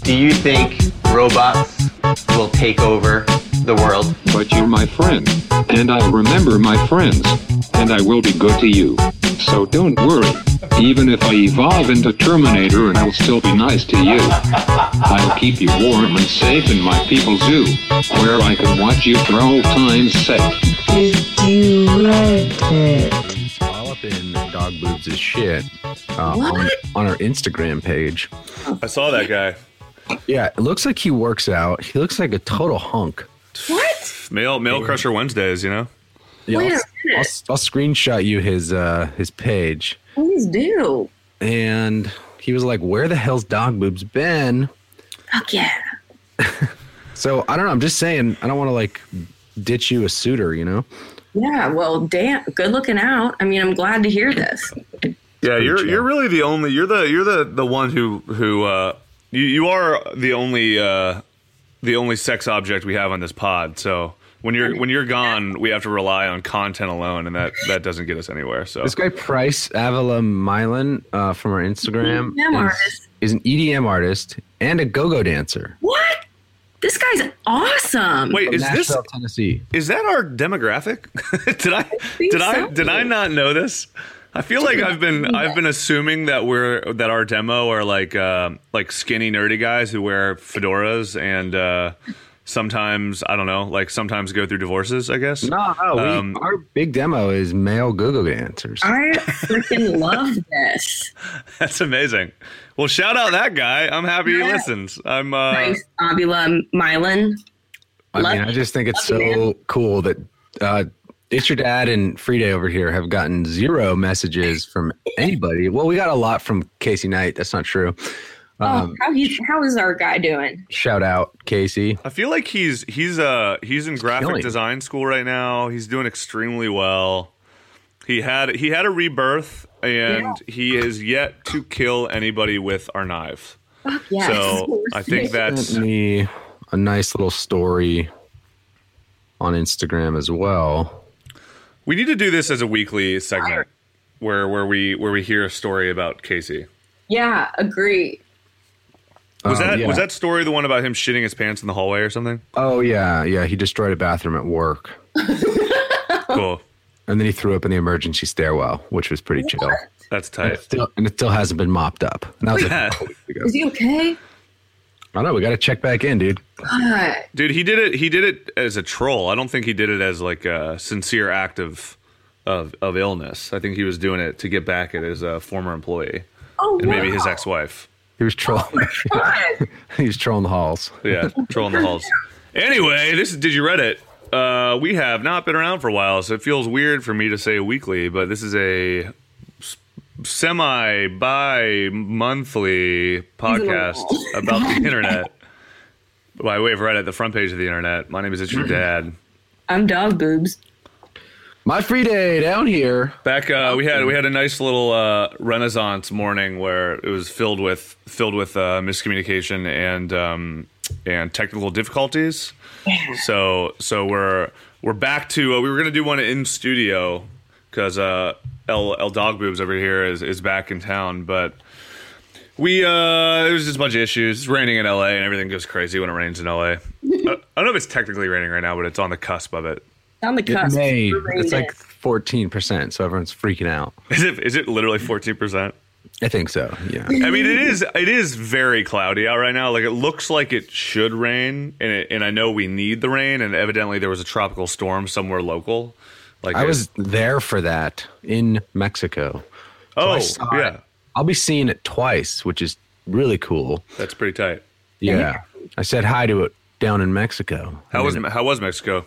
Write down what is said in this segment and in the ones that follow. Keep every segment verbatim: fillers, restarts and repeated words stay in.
Do you think robots will take over the world? But you're my friend, and I remember my friends, and I will be good to you. So don't worry. Even if I evolve into Terminator, and I'll still be nice to you. I'll keep you warm and safe in my people's zoo, where I can watch you for old time's sake. Did you Reddit? All up in Dog Boobs' shit uh, on, on our Instagram page. I saw that guy. Yeah, it looks like he works out. He looks like a total hunk. What? Male Male Crusher Wednesdays, you know? Yeah, Wait I'll, a minute. I'll, I'll screenshot you his uh, his page. Please do. And he was like, where the hell's Dog Boobs been? Fuck yeah. So, I don't know. I'm just saying, I don't want to, like, ditch you a suitor, you know? Yeah, well, damn, good looking out. I mean, I'm glad to hear this. Yeah, you're chill. you're really the only you're the you're the, the one who who uh, you you are the only uh, the only sex object we have on this pod. So when you're when you're gone, we have to rely on content alone, and that, that doesn't get us anywhere. So This guy, Price Avila Milan, uh, from our Instagram, E D M is, artist. is an E D M artist and a go-go dancer. What? This guy's awesome. wait, From is this Nashville, Tennessee. is that our demographic? did I think did I so. did I not know this? I feel like I've been I've been assuming that we're that our demo are like uh, like skinny nerdy guys who wear fedoras and uh, sometimes I don't know like sometimes go through divorces. I guess. No, no. We, Um, our big demo is male go-go dancers. I freaking love this. That's amazing. Well, shout out that guy. I'm happy he Yeah. listens. I'm uh, Nice. Avila Milan. I Love mean, I it. just think it's Love it, so cool that uh, It's Your Dad and Free Day over here have gotten zero messages from anybody. Well, we got a lot from Casey Knight. That's not true. Oh, Um, how he's how is our guy doing? shout out, Casey. I feel like he's he's uh he's in graphic killing. design school right now. He's doing extremely well. He had he had a rebirth, and he is yet to kill anybody with our knives. Fuck yes. So I think that's Sent me a nice little story on Instagram as well. we need to do this as a weekly segment where where we where we hear a story about Casey. Yeah, agree. Was Um, that yeah. was that story the one about him shitting his pants in the hallway or something? Oh, yeah. Yeah. He destroyed a bathroom at work. Cool. And then he threw up in the emergency stairwell, which was pretty chill. That's And tight. it, still, and it still hasn't been mopped up. And that was like Yeah. a couple weeks ago. Is he okay? I don't know. We got to check back in, dude. God. Dude, he did it. He did it as a troll. I don't think he did it as like a sincere act of of, of illness. I think he was doing it to get back at his uh, former employee Oh, and maybe wow. his ex-wife. He was trolling. God. he was trolling the halls. Yeah, trolling the halls. Anyway, this is Did You Reddit? Uh, we have not been around for a while, so it feels weird for me to say weekly, but this is a s- semi bi monthly podcast about the internet. By way of Reddit, the front page of the internet. My name is It's Your Dad. I'm dog boobs. My free day down here. Back, uh, we had we had a nice little uh, Renaissance morning where it was filled with filled with uh, miscommunication and um, and technical difficulties. So so we're we're back to uh, we were gonna do one in studio because uh, El El Dog Boobs over here is, is back in town, but we uh, there was just a bunch of issues. It's raining in L A and everything goes crazy when it rains in L A. I, I don't know if it's technically raining right now, but it's on the cusp of it. On the It cusp. may. We're It's raining. like fourteen percent, so everyone's freaking out. Is it is it literally fourteen percent? I think so, yeah. I mean, it is it is very cloudy out right now. Like it looks like it should rain, and it, and I know we need the rain. And evidently, there was a tropical storm somewhere local. Like I it- was there for that in Mexico. So I Oh saw yeah, it. I'll be seeing it twice, which is really cool. that's pretty tight. Yeah. I said hi to it down in Mexico. How was And how was Mexico?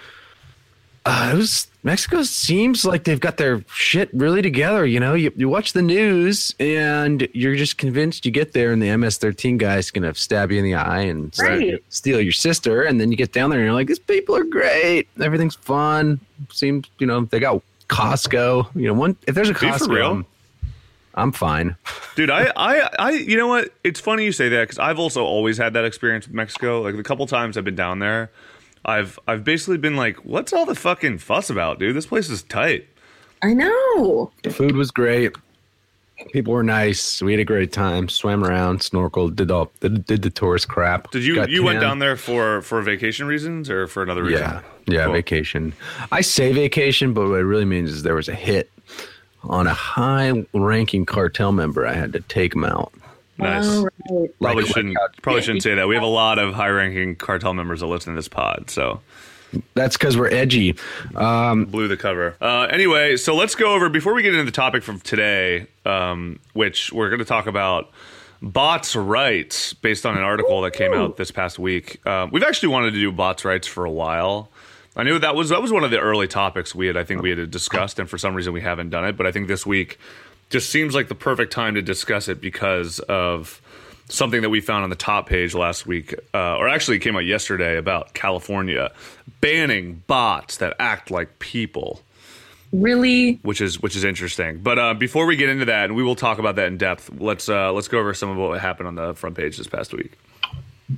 Uh, it was Mexico seems like they've got their shit really together. You know, you, you watch the news and you're just convinced you get there and the M S thirteen guy's going to stab you in the eye and Right. steal your sister. And then you get down there and you're like, these people are great. Everything's fun. Seems, you know, they got Costco. You know, one if there's a Be for Costco, real? I'm, I'm fine. Dude, I, I, I, you know what? It's funny you say that because I've also always had that experience with Mexico. Like the couple times I've been down there, I've, I've basically been like, "What's all the fucking fuss about, dude? This place is tight." I know. The food was great. People were nice. We had a great time. Swam around, snorkeled, did all did, did the tourist crap. Did you Got you went tan. down there for for vacation reasons or for another reason? Yeah, yeah, Cool. vacation. I say vacation, but what it really means is there was a hit on a high-ranking cartel member. I had to take him out. Nice. Oh, right. Probably Like- shouldn't probably shouldn't say that. We have a lot of high-ranking cartel members that listen to this pod, so That's because we're edgy. Um, blew the cover. Uh, anyway, so let's go over before we get into the topic from today, um, which we're going to talk about bots' rights based on an article that came out this past week. Uh, we've actually wanted to do bots' rights for a while. I knew that was that was one of the early topics we had. I think we had discussed, and for some reason we haven't done it. But I think this week just seems like the perfect time to discuss it because of something that we found on the top page last week, uh, or actually it came out yesterday, about California banning bots that act like people, Really? which is which is interesting. But uh, before we get into that, and we will talk about that in depth, let's uh, let's go over some of what happened on the front page this past week. You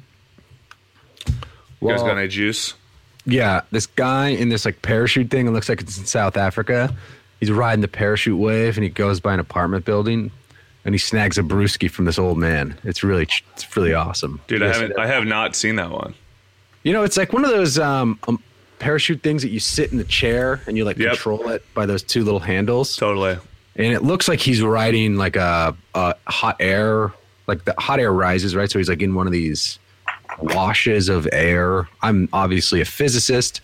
guys Well- got any juice? Yeah, this guy in this like parachute thing, it looks like it's in South Africa. He's riding the parachute wave and he goes by an apartment building and he snags a brewski from this old man. It's really, ch- it's really awesome. Dude, You I guys see haven't that? I have not seen that one. You know, it's like one of those um, um, parachute things that you sit in the chair and you like Yep. control it by those two little handles. Totally. And it looks like he's riding like a, a hot air, like the hot air rises, right? So he's like in one of these washes of air. I'm obviously a physicist.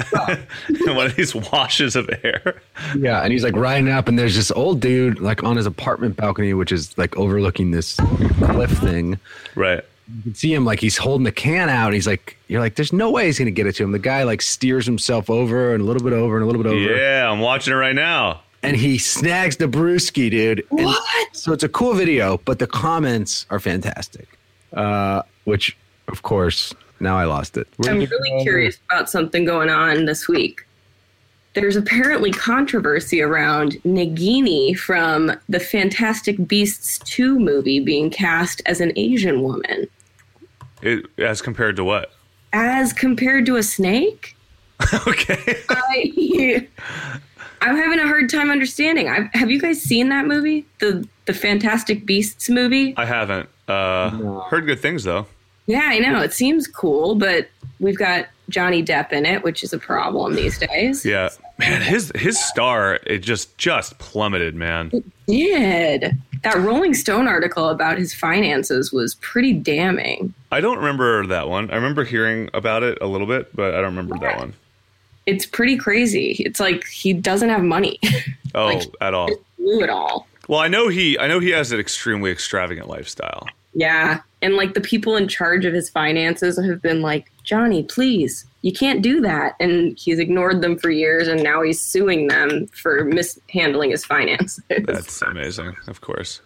One of these washes of air. Yeah, and he's like riding up, and there's this old dude like on his apartment balcony, which is like overlooking this cliff thing. Right. You can see him like he's holding the can out. And he's like, you're like, there's no way he's gonna get it to him. The guy like steers himself over and a little bit over and a little bit over. Yeah, I'm watching it right now. And he snags the brewski, dude. And What? so it's a cool video, but the comments are fantastic. Uh, which, of course, now I lost it. We're I'm gonna get really over- curious about something going on this week. There's apparently controversy around Nagini from the Fantastic Beasts two movie being cast as an Asian woman. It, as compared to what? As compared to a snake? Okay. I, I'm having a hard time understanding. I've, have you guys seen that movie? The the Fantastic Beasts movie? I haven't. Uh, Heard good things though. Yeah, I know. It seems cool, but we've got Johnny Depp in it, which is a problem these days. Yeah, man, his his star it just just plummeted, man. Did. That Rolling Stone article about his finances was pretty damning. I don't remember that one. I remember hearing about it a little bit, but I don't remember that one. It's pretty crazy. It's like he doesn't have money. Oh, Like, at all. blew it all. Well, I know he I know he has an extremely extravagant lifestyle. Yeah. And like the people in charge of his finances have been like, Johnny, please, you can't do that. And he's ignored them for years, and now he's suing them for mishandling his finances. That's amazing, of course.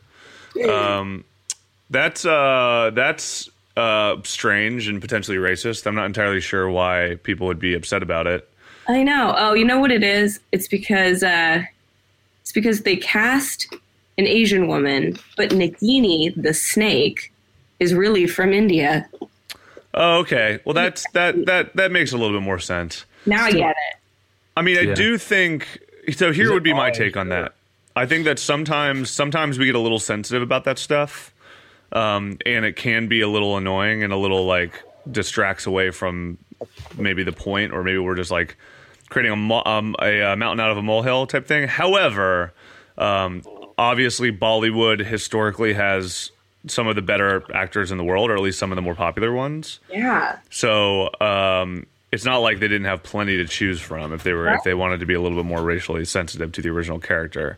Um, that's uh, that's uh, strange and potentially racist. I'm not entirely sure why people would be upset about it. I know. Oh, you know what it is? It's because uh, it's because they cast an Asian woman, but Nagini, the snake, is really from India. Oh, okay. Well, that's that that that makes a little bit more sense. Now I get it. I mean, I Yeah. do think so. Here it would be my all take on sure? that. I think that sometimes sometimes we get a little sensitive about that stuff, um, and it can be a little annoying and a little like distracts away from maybe the point, or maybe we're just like creating a mo- um, a, uh mountain out of a molehill type thing. However, um, obviously Bollywood historically has some of the better actors in the world, or at least some of the more popular ones. Yeah. So um, it's not like they didn't have plenty to choose from if they were if they wanted to be a little bit more racially sensitive to the original character.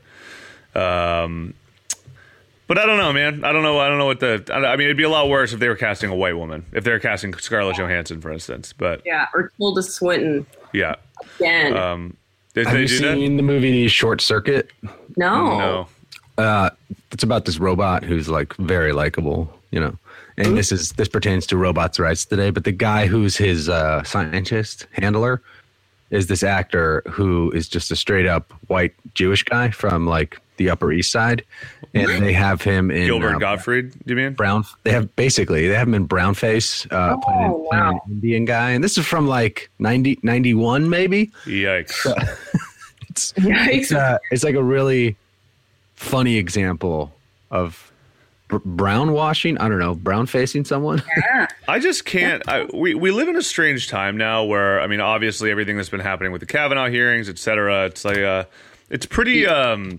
Um, but I don't know, man. I don't know. I don't know what the. I mean, it'd be a lot worse if they were casting a white woman. If they were casting Scarlett Johansson, for instance. But Yeah. Or Tilda Swinton yeah, again. um, did Have they you do seen the movie Short Circuit? no. that? No. Uh, it's about this robot who's like very likable, you know. And this is this pertains to robots' rights today. But the guy who's his uh, scientist handler is this actor who is just a straight up white Jewish guy from like the Upper East Side, and they have him in Gilbert uh, Gottfried, do you mean? brown. They have basically they have him in brownface, uh, playing, Oh, playing wow. an Indian guy, and this is from like ninety, ninety-one maybe. Yikes. It's Yikes. it's, uh, it's like a really funny example of br- brown washing. I don't know, brown facing someone. Yeah. I just can't. I, we we live in a strange time now, where I mean, obviously, everything that's been happening with the Kavanaugh hearings, et cetera. It's like, uh, it's pretty. Um,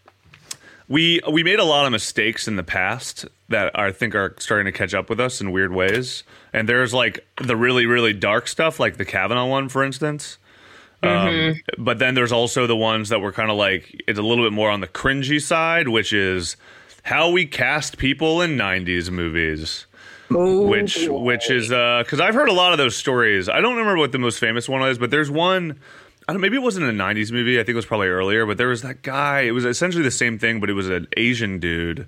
we we made a lot of mistakes in the past that I think are starting to catch up with us in weird ways. And there's like the really really dark stuff, like the Kavanaugh one, for instance. Mm-hmm. Um, but then there's also the ones that were kind of like, it's a little bit more on the cringy side, which is how we cast people in nineties movies. Oh, Which which is uh because I've heard a lot of those stories. I don't remember what the most famous one is, but there's one. I don't. Maybe it wasn't a nineties movie. I think it was probably earlier. But there was that guy. It was essentially the same thing, but it was an Asian dude.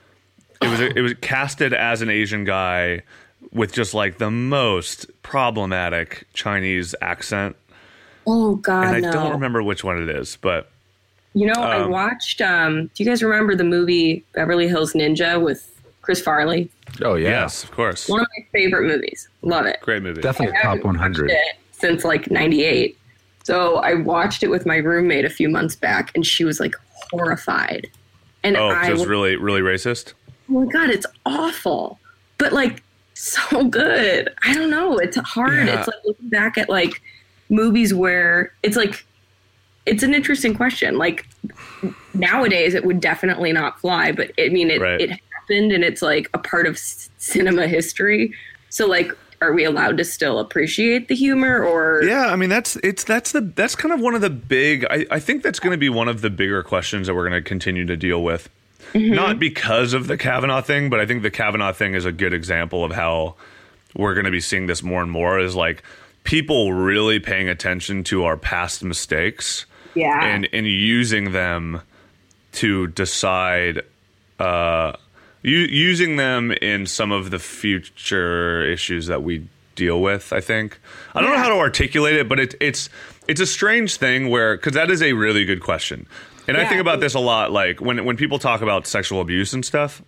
It was a, it was casted as an Asian guy with just like the most problematic Chinese accent. Oh God, And I no. don't remember which one it is, but You know, I Um, watched. Um, do you guys remember the movie Beverly Hills Ninja with Chris Farley? Oh yeah, yes, of course, One of my favorite movies. Love it. great movie. definitely I top haven't one hundred. watched it since like ninety-eight. So I watched it with my roommate a few months back, and she was like horrified. And Oh, I so it's was, really really racist. oh my God, it's awful, but like so good. I don't know. It's hard. Yeah. It's like looking back at like movies where it's like, it's an interesting question. Like nowadays it would definitely not fly, but I mean, it, Right. it happened and it's like a part of s- cinema history. So like, are we allowed to still appreciate the humor or? Yeah, I mean that's it's that's the that's kind of one of the big. I, I think that's going to be one of the bigger questions that we're going to continue to deal with. Not because of the Kavanaugh thing, but I think the Kavanaugh thing is a good example of how we're going to be seeing this more and more. Is like people really paying attention to our past mistakes Yeah. and and using them to decide. Uh, U- using them in some of the future issues that we deal with, I think. I don't know how to articulate it, but it, it's it's a strange thing where, because that is a really good question. And I Yeah. think about this a lot, like when when people talk about sexual abuse and stuff,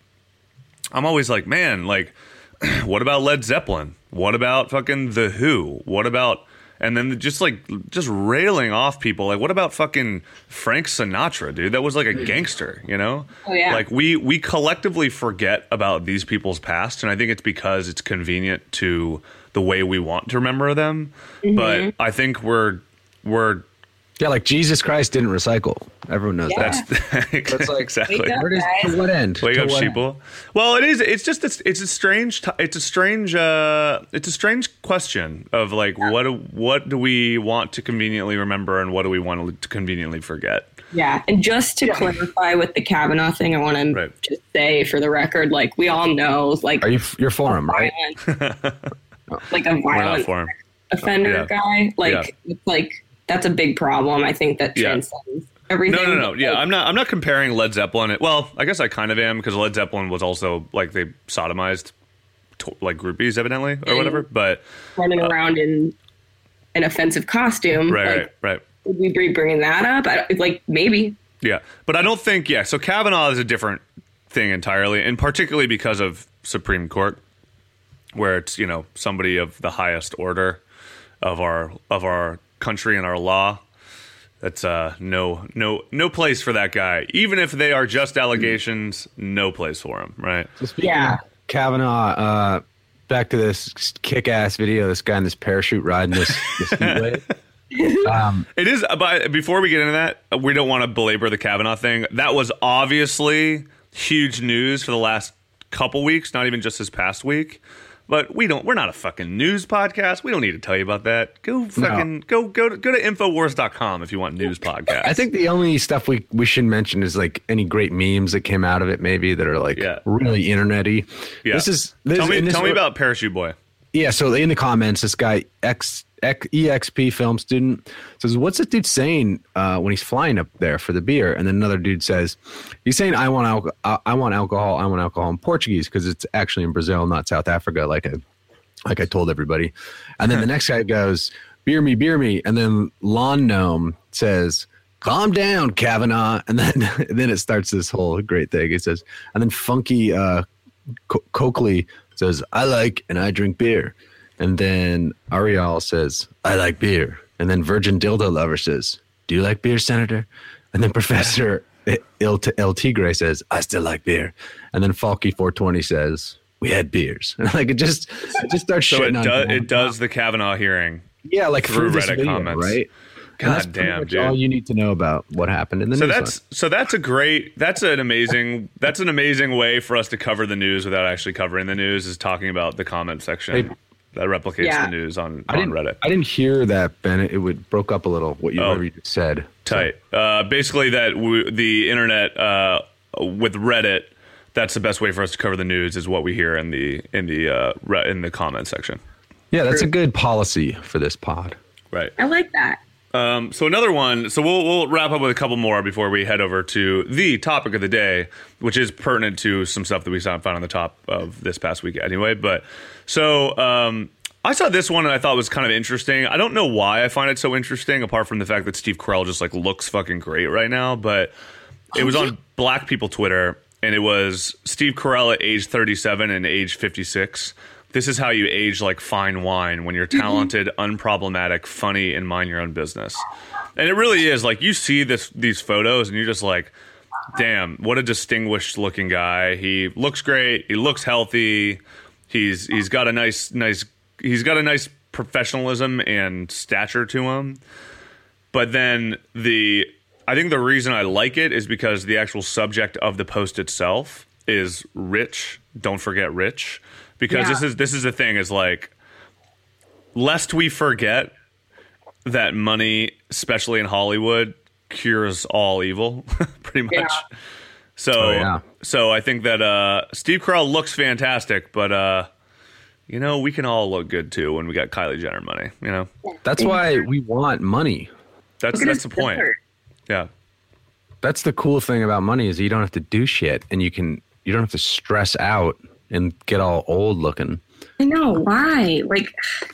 I'm always like, man, like, what about Led Zeppelin? What about fucking The Who? What about... And then just like just railing off people. Like, what about fucking Frank Sinatra, dude? That was like a gangster, you know? Oh, yeah. Like we we collectively forget about these people's past, and I think it's because it's convenient to the way we want to remember them. Mm-hmm. But I think we're we're Yeah, like Jesus Christ didn't recycle. Everyone knows Yeah. that. that's, That's like- exactly. Wake up. Where does, to what end? Wake To up, what end? sheeple. Well, it is. It's just. It's, it's a strange. T- it's a strange. Uh, it's a strange question of like, what do what do we want to conveniently remember, and what do we want to conveniently forget? Yeah. And just to clarify with the Kavanaugh thing, I want to Right. just say for the record, like we all know, like Are you you're for him, right? violent, like a We're not violent for him. offender Yeah. guy, like Yeah. it's like that's a big problem. I think that Yeah. transcends everything. No, no, no. but, Yeah, like, I'm not. I'm not comparing Led Zeppelin. Well, I guess I kind of am because Led Zeppelin was also like they sodomized to, like groupies, evidently, or whatever. But running around in an offensive costume. right, like, right, right. would we be bringing that up? I don't, like maybe. Yeah, but I don't think. Yeah, so Kavanaugh is a different thing entirely, and particularly because of Supreme Court, where it's you know somebody of the highest order of our of our country and our law. That's uh no no no place for that guy. Even if they are just allegations, no place for him. Right. So speaking Yeah. of Kavanaugh, uh, back to this kick-ass video. This guy in this parachute riding this, this heat wave. Um, It is, but before we get into that, we don't want to belabor the Kavanaugh thing. That was obviously huge news for the last couple weeks, not even just this past week. But we don't. We're not a fucking news podcast. We don't need to tell you about that. Go fucking go go to, go to infowars dot com if you want news podcasts. I think the only stuff we, we should mention is like any great memes that came out of it, maybe that are like Yeah. really internety. Yeah. This is this, tell me and this tell me wa- about Parachute Boy. Yeah, so in the comments, this guy X, X E X P film student says, "What's this dude saying uh, when he's flying up there for the beer?" And then another dude says, "He's saying I want alcohol. Uh, I want alcohol. I want alcohol in Portuguese because it's actually in Brazil, not South Africa, like I like I told everybody." And then the next guy goes, "Beer me, beer me." And then Lawn Gnome says, "Calm down, Kavanaugh." And then and then it starts this whole great thing. It says, and then Funky uh, Co- Coakley says, "I like and I drink beer." And then Ariel says, "I like beer." And then Virgin Dildo Lover says, "Do you like beer, Senator?" And then Professor Il El Tigre says, I still like beer. And then Falky four twenty says, we had beers. Like it just, it just starts So it shitting on does Kavanaugh. it does the Kavanaugh hearing. Yeah, like through through this Reddit video, comments. right? And God that's pretty damn, much dude. all you need to know about what happened in the So news. that's so that's a great that's an amazing that's an amazing way for us to cover the news without actually covering the news is talking about the comment section Hey, that replicates Yeah. the news on, I on didn't, Reddit. I didn't hear that, Ben. It would broke up a little. What you, Oh. whatever you just said. Tight. Uh, basically, that w- the internet uh, with Reddit, that's the best way for us to cover the news is what we hear in the in the uh, re- in the comment section. Yeah, that's a good policy for this pod. Right. I like that. Um, so another one. So we'll we'll wrap up with a couple more before we head over to the topic of the day, which is pertinent to some stuff that we found on the top of this past week anyway. But so um, I saw this one and I thought it was kind of interesting. I don't know why I find it so interesting, apart from the fact that Steve Carell just like looks fucking great right now. But it was on Black People Twitter, and it was Steve Carell at age thirty-seven and age fifty-six. This is how you age like fine wine when you're talented, unproblematic, funny, and mind your own business. And it really is like you see this these photos and you're just like, damn, what a distinguished looking guy. He looks great. He looks healthy. He's he's got a nice nice he's got a nice professionalism and stature to him. But then the I think the reason I like it is because the actual subject of the post itself is rich. Don't forget rich. Because Yeah. this is this is the thing is like, lest we forget that money, especially in Hollywood, cures all evil, pretty much. Yeah. So Oh, yeah. so I think that uh, Steve Carell looks fantastic, but uh, you know we can all look good too when we got Kylie Jenner money. You know That's why we want money. that's Look at that's his the point. sister. Yeah. That's the cool thing about money is you don't have to do shit, and you can you don't have to stress out and get all old looking. I know why. Like,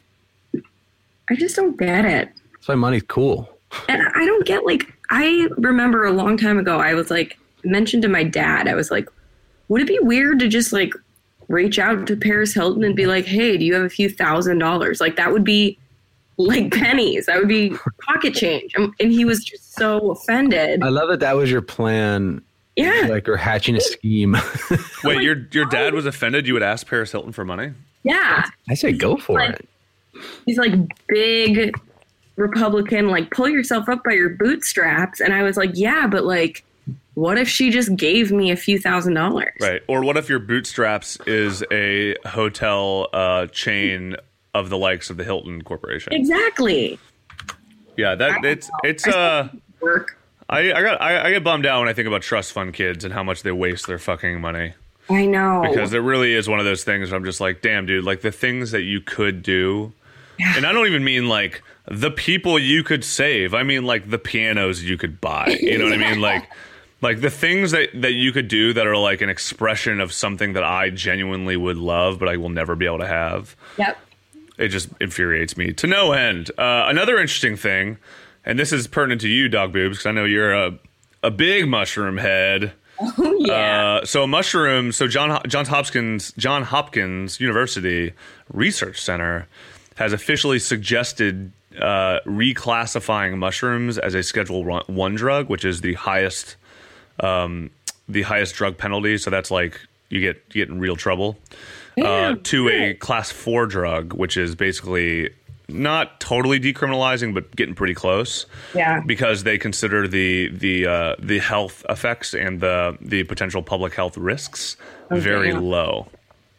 I just don't get it. That's why money's cool. And I don't get like I remember a long time ago I was like mentioned to my dad, I was like, would it be weird to just like reach out to Paris Hilton and be like, hey, do you have a few thousand dollars? Like that would be like pennies. That would be pocket change. And and he was just so offended. I love that that was your plan. Yeah. Like you're hatching a scheme. Wait, your your dad was offended you would ask Paris Hilton for money? Yeah. I say go for Like- it. He's like big Republican, like pull yourself up by your bootstraps. And I was like, yeah, but like, what if she just gave me a few thousand dollars? Right. Or what if your bootstraps is a hotel uh, chain of the likes of the Hilton Corporation? Exactly. Yeah, that it's it's uh Work. I, I got I, I get bummed out when I think about trust fund kids and how much they waste their fucking money. I know. Because it really is one of those things where I'm just like, damn, dude, like the things that you could do. And I don't even mean like the people you could save. I mean like the pianos you could buy. You know what I mean? Like like the things that, that you could do that are like an expression of something that I genuinely would love, but I will never be able to have. Yep. It just infuriates me to no end. Uh, another interesting thing, and this is pertinent to you, Dog Boobs, because I know you're a, a big mushroom head. Oh yeah. Uh, so mushroom. So John Johns Hopkins John Hopkins University Research Center has officially suggested uh, reclassifying mushrooms as a Schedule One drug, which is the highest um, the highest drug penalty. So that's like you get you get in real trouble. Uh, Damn, to a good. Class Four drug, which is basically not totally decriminalizing, but getting pretty close. Yeah. Because they consider the the uh, the health effects and the the potential public health risks Okay, very yeah. low,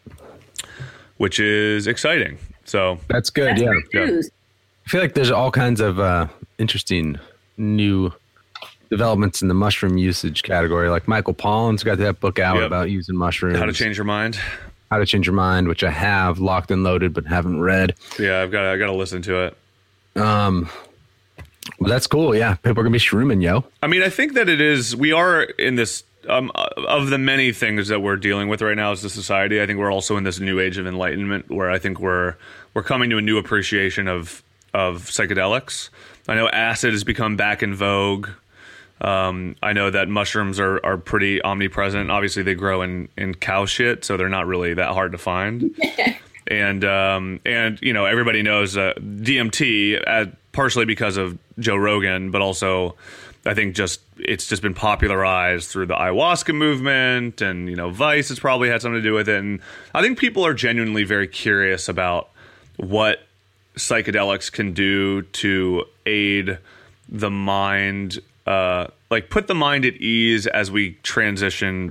which is exciting. So That's good. That's yeah. great yeah. news. I feel like there's all kinds of uh, interesting new developments in the mushroom usage category. Like Michael Pollan's got that book out Yep. about using mushrooms. how to change your mind? How to Change Your Mind, which I have locked and loaded but haven't read. Yeah, I've got I got to listen to it. Um, but that's cool. Yeah, people are gonna be shrooming, yo. I mean, I think that it is. We are in this um, of the many things that we're dealing with right now as a society. I think we're also in this new age of enlightenment, where I think we're we're coming to a new appreciation of of psychedelics. I know acid has become back in vogue. Um, I know that mushrooms are, are pretty omnipresent. Obviously, they grow in, in cow shit, so they're not really that hard to find. and um, and you know everybody knows uh, D M T, uh, partially because of Joe Rogan, but also I think just it's just been popularized through the ayahuasca movement, and you know, Vice has probably had something to do with it. And I think people are genuinely very curious about what psychedelics can do to aid the mind, uh, like put the mind at ease as we transition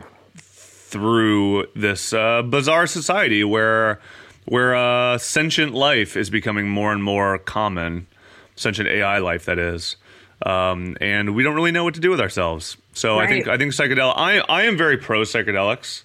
through this uh, bizarre society where where uh, sentient life is becoming more and more common, sentient A I life, that is. Um, and we don't really know what to do with ourselves. So Right. I think I think psychedelic. I I am very pro psychedelics,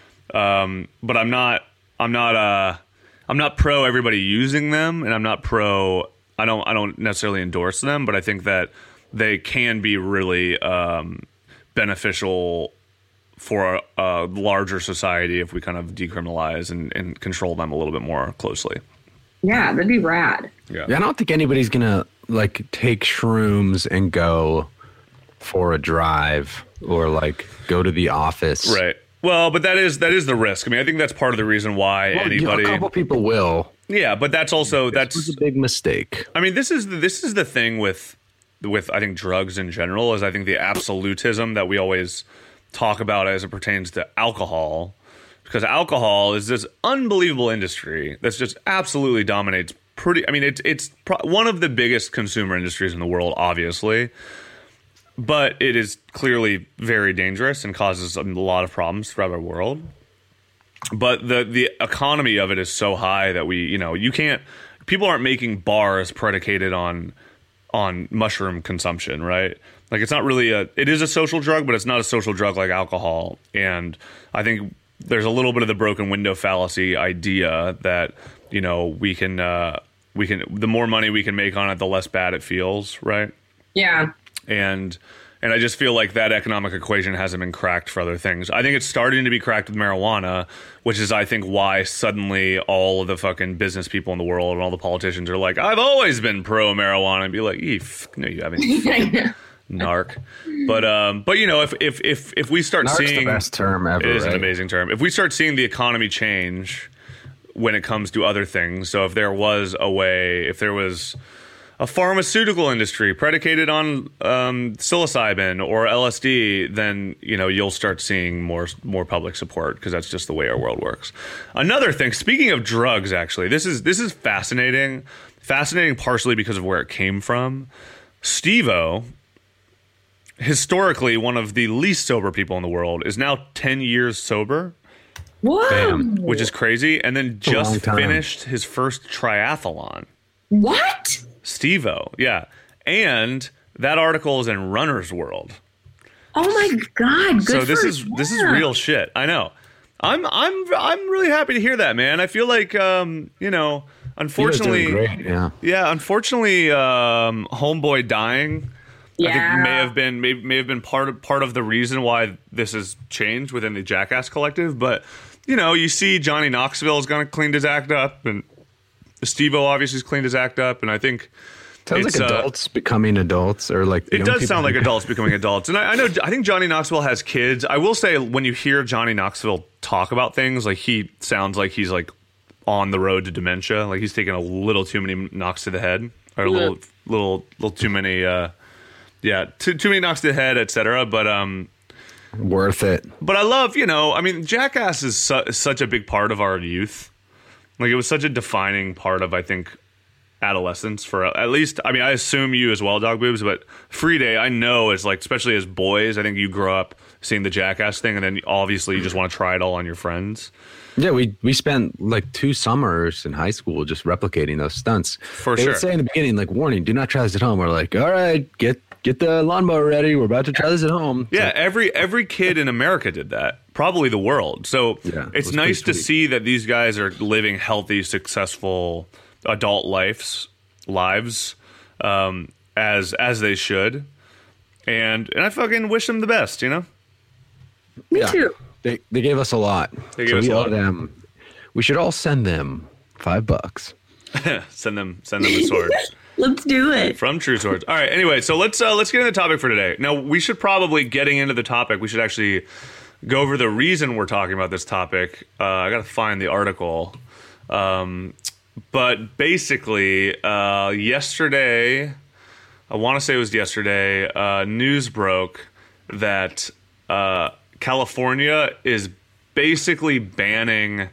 um, but I'm not I'm not uh I'm not pro everybody using them, and I'm not pro. I don't I don't necessarily endorse them, but I think that they can be really um, beneficial for a, a larger society if we kind of decriminalize and, and control them a little bit more closely. Yeah, that'd be rad. Yeah. Yeah, I don't think anybody's gonna like take shrooms and go for a drive or like go to the office. Right. Well, but that is that is the risk. I mean, I think that's part of the reason why Well, you know, anybody. a couple people will. Yeah, but that's also This was that's. a big mistake. I mean, this is the, this is the thing with with I think drugs in general is I think the absolutism that we always talk about as it pertains to alcohol, because alcohol is this unbelievable industry that's just absolutely dominates. Pretty. I mean, it's it's pro- one of the biggest consumer industries in the world, obviously. But it is clearly very dangerous and causes a lot of problems throughout our world. But the the economy of it is so high that we, you know, you can't. People aren't making bars predicated on on mushroom consumption, right? Like it's not really a. It is a social drug, but it's not a social drug like alcohol. And I think there's a little bit of the broken window fallacy idea that you know we can uh, we can the more money we can make on it, the less bad it feels, right? Yeah. and and I just feel like that economic equation hasn't been cracked for other things. I think it's starting to be cracked with marijuana, which is I think why suddenly all of the fucking business people in the world and all the politicians are like, I've always been pro marijuana, and be like, eef, no, you haven't, I know. narc. But um, but you know, if if if if we start Narc's seeing the best term ever. it is an right? amazing term. If we start seeing the economy change when it comes to other things, so if there was a way, if there was a pharmaceutical industry predicated on um, psilocybin or L S D, then you know you'll start seeing more more public support because that's just the way our world works. Another thing, speaking of drugs, actually, this is this is fascinating. Fascinating, partially because of where it came from. Steve-O, historically one of the least sober people in the world, is now ten years sober, Whoa. Bam. which is crazy, and then a long just time. finished his first triathlon. What? Steve-O, yeah. And that article is in Runner's World. Oh my God. Good So this for is this is him. real shit. I know. I'm I'm I'm really happy to hear that, man. I feel like um, you know, unfortunately He was doing great, yeah. Yeah, unfortunately um Homeboy dying I Yeah. think may have been may, may have been part of part of the reason why this has changed within the Jackass collective, but you know, you see Johnny Knoxville is going to clean his act up, and Steve-O obviously has cleaned his act up, and I think Sounds it's, like uh, adults becoming adults, or like it young does people sound like becoming- adults becoming adults. And I, I know, I think Johnny Knoxville has kids. I will say, when you hear Johnny Knoxville talk about things, like he sounds like he's like on the road to dementia. Like he's taking a little too many knocks to the head, or a little, little, little too many, uh, yeah, too, too many knocks to the head, et cetera. But, um, Worth it. but I love, you know, I mean, Jackass is su- such a big part of our youth. Like it was such a defining part of, I think, adolescence for at least, I mean, I assume you as well, Dog Boobs, but Free Day, I know is like, especially as boys, I think you grow up seeing the Jackass thing, and then obviously you just want to try it all on your friends. Yeah, we we spent like two summers in high school just replicating those stunts. For they sure. would say in the beginning, like, warning, do not try this at home. We're like, all right, get get the lawnmower ready. We're about to try this at home. Yeah, So- every every kid in America did that. Probably the world. So Yeah, it it's was nice pretty to sweet. see that these guys are living healthy, successful adult lives lives um, as as they should. And and I fucking wish them the best, you know? Me yeah. too. They they gave us a lot. They gave so us we a owe lot. them. We should all send them five bucks. send them send them the swords. Let's do it. From True Swords. All right. Anyway, so let's uh, let's get into the topic for today. Now, we should probably, getting into the topic, we should actually go over the reason we're talking about this topic. Uh, I got to find the article. Um, but basically, uh, yesterday, I want to say it was yesterday, uh, news broke that uh, California is basically banning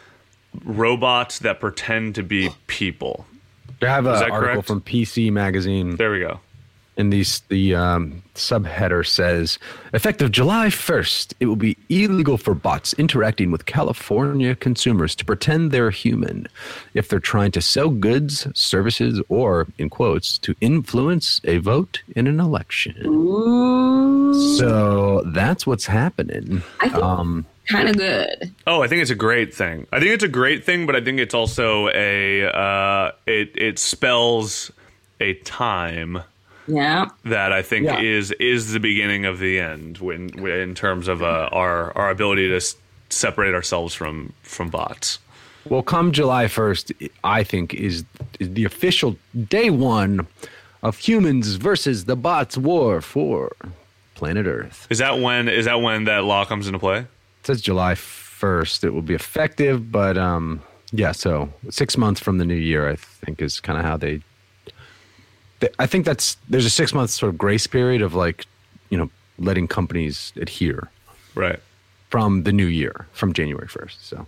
robots that pretend to be people. I have Is an that article correct? from P C Magazine. There we go. And these, the um, subheader says, effective July first, it will be illegal for bots interacting with California consumers to pretend they're human if they're trying to sell goods, services, or, in quotes, to influence a vote in an election. Ooh, So that's what's happening. I think Um, kind of good. Oh, I think it's a great thing. I think it's a great thing, but I think it's also a uh, it it spells a time Yeah. that I think Yeah. is is the beginning of the end when in terms of uh, our our ability to s- separate ourselves from from bots. Well, come July first, I think, is, is the official day one of humans versus the bots war for planet Earth. Is that when is that when that law comes into play? It says July first. It will be effective, but um, yeah, so six months from the new year, I think, is kind of how they, they. I think that's there's a six month sort of grace period of like, you know, letting companies adhere Right. from the new year, from January first. So,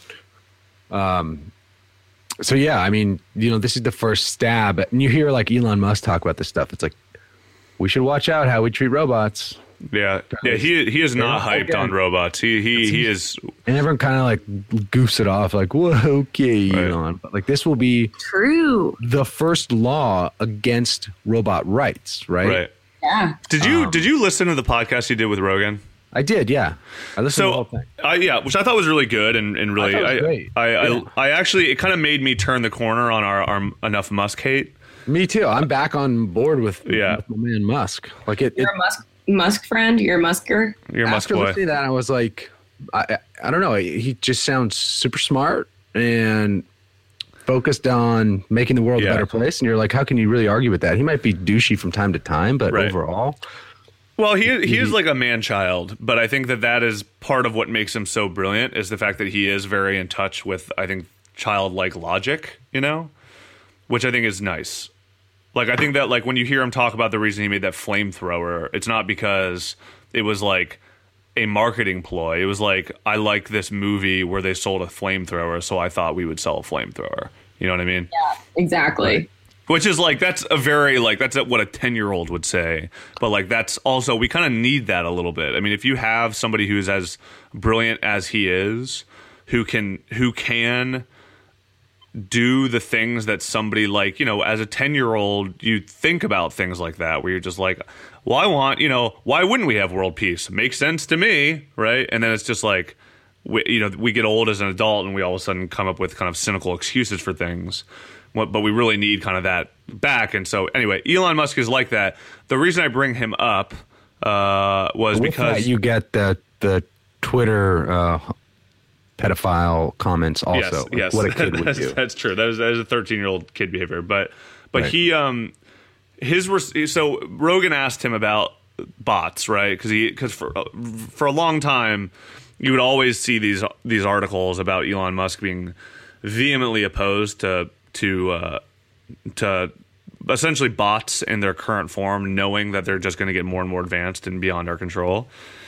um, so yeah, I mean, you know, this is the first stab, and you hear like Elon Musk talk about this stuff. It's like we should watch out how we treat robots. Yeah. Yeah. He he is not Yeah, hyped okay. on robots. He he he is. And everyone kind of like goofs it off, like, "Whoa, okay, Right. Elon." But like, this will be True. the first law against robot rights, right? Right. Yeah. Did you did you listen to the podcast you did with Rogan? I did, yeah. I listened to the whole So, thing. I, yeah, which I thought was really good and, and really, I thought it was I, great. I, Yeah. I, I actually, it kind of made me turn the corner on our, our enough Musk hate. Me too. I'm back on board with, Yeah. with my man Musk. Like it. it You're a Musk Musk friend. You're a Musker. You're a Musk after boy. listening to that, I was like, I, I I don't know. He just sounds super smart and focused on making the world Yeah. a better place. And you're like, how can you really argue with that? He might be douchey from time to time, but Right. overall, Well, he he is like a man child, but I think that that is part of what makes him so brilliant is the fact that he is very in touch with, I think, childlike logic, you know, which I think is nice. Like, I think that, like, when you hear him talk about the reason he made that flamethrower, it's not because it was like a marketing ploy. It was like, I like this movie where they sold a flamethrower, so I thought we would sell a flamethrower. You know what I mean? Exactly. Which is like, that's a very, like, that's what a ten year old would say. But like, that's also, we kind of need that a little bit. I mean, if you have somebody who's as brilliant as he is, who can, who can do the things that somebody like, you know, as a ten year old, you think about things like that, where you're just like, well, I want, you know, why wouldn't we have world peace? Makes sense to me. Right. And then it's just like, we, you know, we get old as an adult and we all of a sudden come up with kind of cynical excuses for things. What- But we really need kind of that back. And so, anyway, Elon Musk is like that. The reason I bring him up uh, was with because that, you get the the Twitter uh, pedophile comments also. yes, like yes, what a kid would that's, do. that's true. That is that is a thirteen year old kid behavior. But but Right. he um his res- so Rogan asked him about bots, right? Because he because for for a long time you would always see these these articles about Elon Musk being vehemently opposed to to uh, to essentially bots in their current form, knowing that they're just going to get more and more advanced and beyond our control.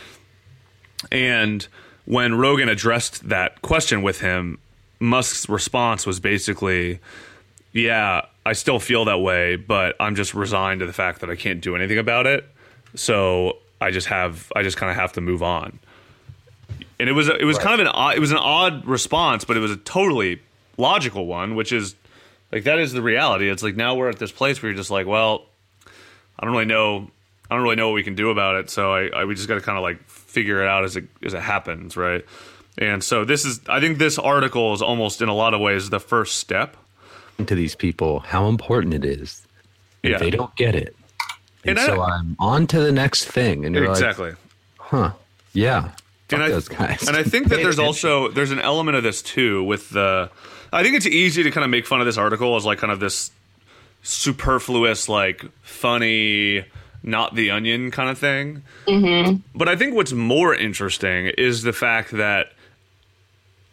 And when Rogan addressed that question with him, Musk's response was basically, yeah, I still feel that way, but I'm just resigned to the fact that I can't do anything about it. So I just have, I just kind of have to move on. And it was, it was kind of an odd, it was an odd response, but it was a totally logical one, which is like, that is the reality. It's like, now we're at this place where you're just like, well, I don't really know. I don't really know what we can do about it. So I, I we just got to kind of like figure it out as it as it happens, right? And so this is, I think this article is almost in a lot of ways the first step. To these people, how important it is. And Yeah. they don't get it. And, And I- so I'm on to the next thing. And you're Exactly. like, huh, yeah. Fuck and I, those guys. and I think that Pay there's attention. also there's an element of this too with the. I think it's easy to kind of make fun of this article as like kind of this superfluous, like funny, not the onion kind of thing. Mm-hmm. But I think what's more interesting is the fact that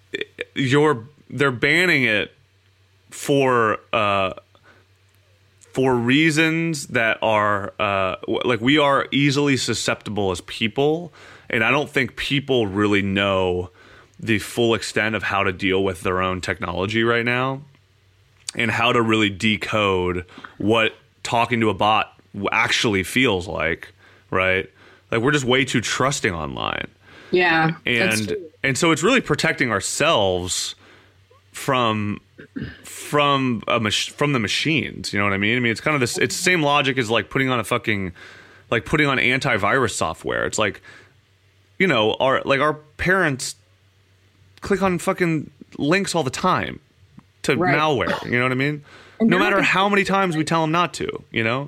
you're they're banning it for uh, for reasons that are uh, like we are easily susceptible as people, and I don't think people really know the full extent of how to deal with their own technology right now, and how to really decode what talking to a bot actually feels like, right? Like we're just way too trusting online. Yeah, that's And true. and so it's really protecting ourselves from from a mach- from the machines, you know what I mean? I mean, it's kind of this it's the same logic as like putting on a fucking like putting on antivirus software. It's like, you know, our like our parents click on fucking links all the time to Right. malware, you know what I mean? And No now matter they- how many times we tell them not to, you know?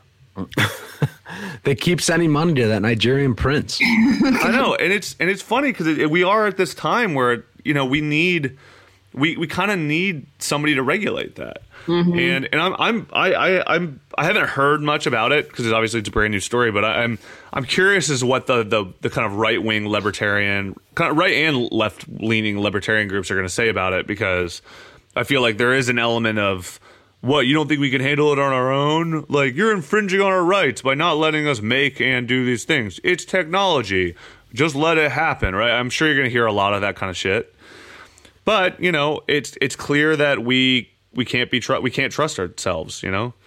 They keep sending money to that Nigerian prince. I know, and it's and it's funny because it, we are at this time where you know we need we we kind of need somebody to regulate that, and and I'm I'm I, I I'm I haven't heard much about it because obviously it's a brand new story, but I, I'm I'm curious as to what the the, the kind of right wing libertarian, kind of right and left leaning libertarian groups are going to say about it, because I feel like there is an element of, what, you don't think we can handle it on our own? Like, you're infringing on our rights by not letting us make and do these things. It's technology. Just let it happen, right? I'm sure you're going to hear a lot of that kind of shit. But, you know, it's it's clear that we we can't be tr- we can't trust ourselves, you know?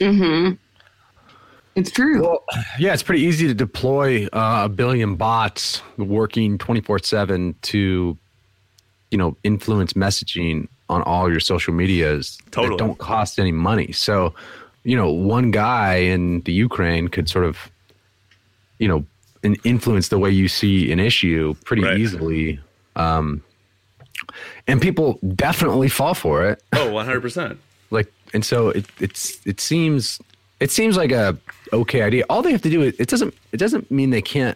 It's true. Well, yeah, it's pretty easy to deploy uh, a billion bots working twenty-four seven to, you know, influence messaging on all your social medias Totally. that don't cost any money. So, you know, one guy in the Ukraine could sort of, you know, in- influence the way you see an issue pretty Right. easily. Um, and people definitely fall for it. Oh, one hundred percent. Like, and so it it's it seems it seems like a okay idea. All they have to do is, it doesn't it doesn't mean they can't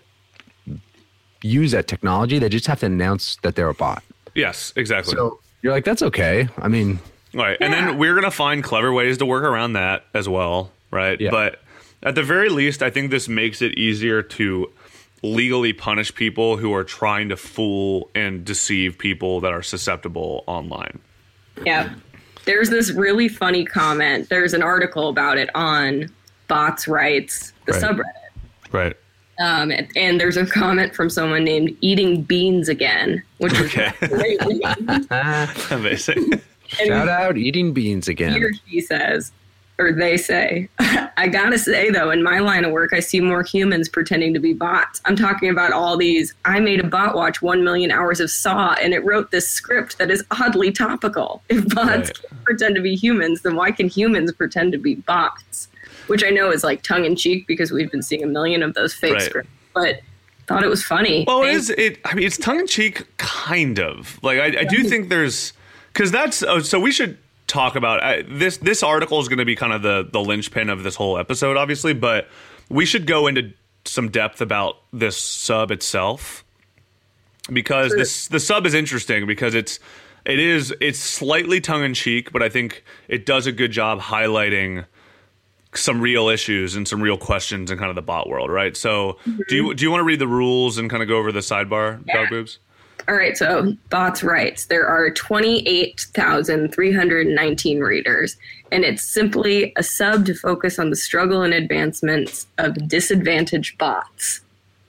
use that technology. They just have to announce that they're a bot. Yes, exactly. So you're like, that's okay. I mean, Right. And then we're going to find clever ways to work around that as well, right? Yeah. But at the very least, I think this makes it easier to legally punish people who are trying to fool and deceive people that are susceptible online. Yeah. There's this really funny comment. There's an article about it on Bots Rights, the Right. subreddit. Right. Um, and, and there's a comment from someone named Eating Beans Again, which is Okay. a great name. Amazing. And shout out eating beans he again. or she says, or they say, I gotta say though, in my line of work, I see more humans pretending to be bots. I'm talking about all these. I made a bot watch one million hours of Saw, and it wrote this script that is oddly topical. If bots Right. can't pretend to be humans, then why can humans pretend to be bots? Which I know is like tongue in cheek because we've been seeing a million of those fake Right. scripts, but thought it was funny. Well, it Thank- is. It. I mean, it's tongue in cheek, kind of. Like I, I do think there's, because that's. Oh, so we should talk about I, this. This article is going to be kind of the the linchpin of this whole episode, obviously. But we should go into some depth about this sub itself, because Sure. this the sub is interesting because it's it is it's slightly tongue in cheek, but I think it does a good job highlighting some real issues and some real questions in kind of the bot world, right? So, do you do you want to read the rules and kind of go over the sidebar, Yeah. dog boobs? All right, so Bots Rights. There are twenty-eight thousand three hundred nineteen readers, and it's simply a sub to focus on the struggle and advancements of disadvantaged bots.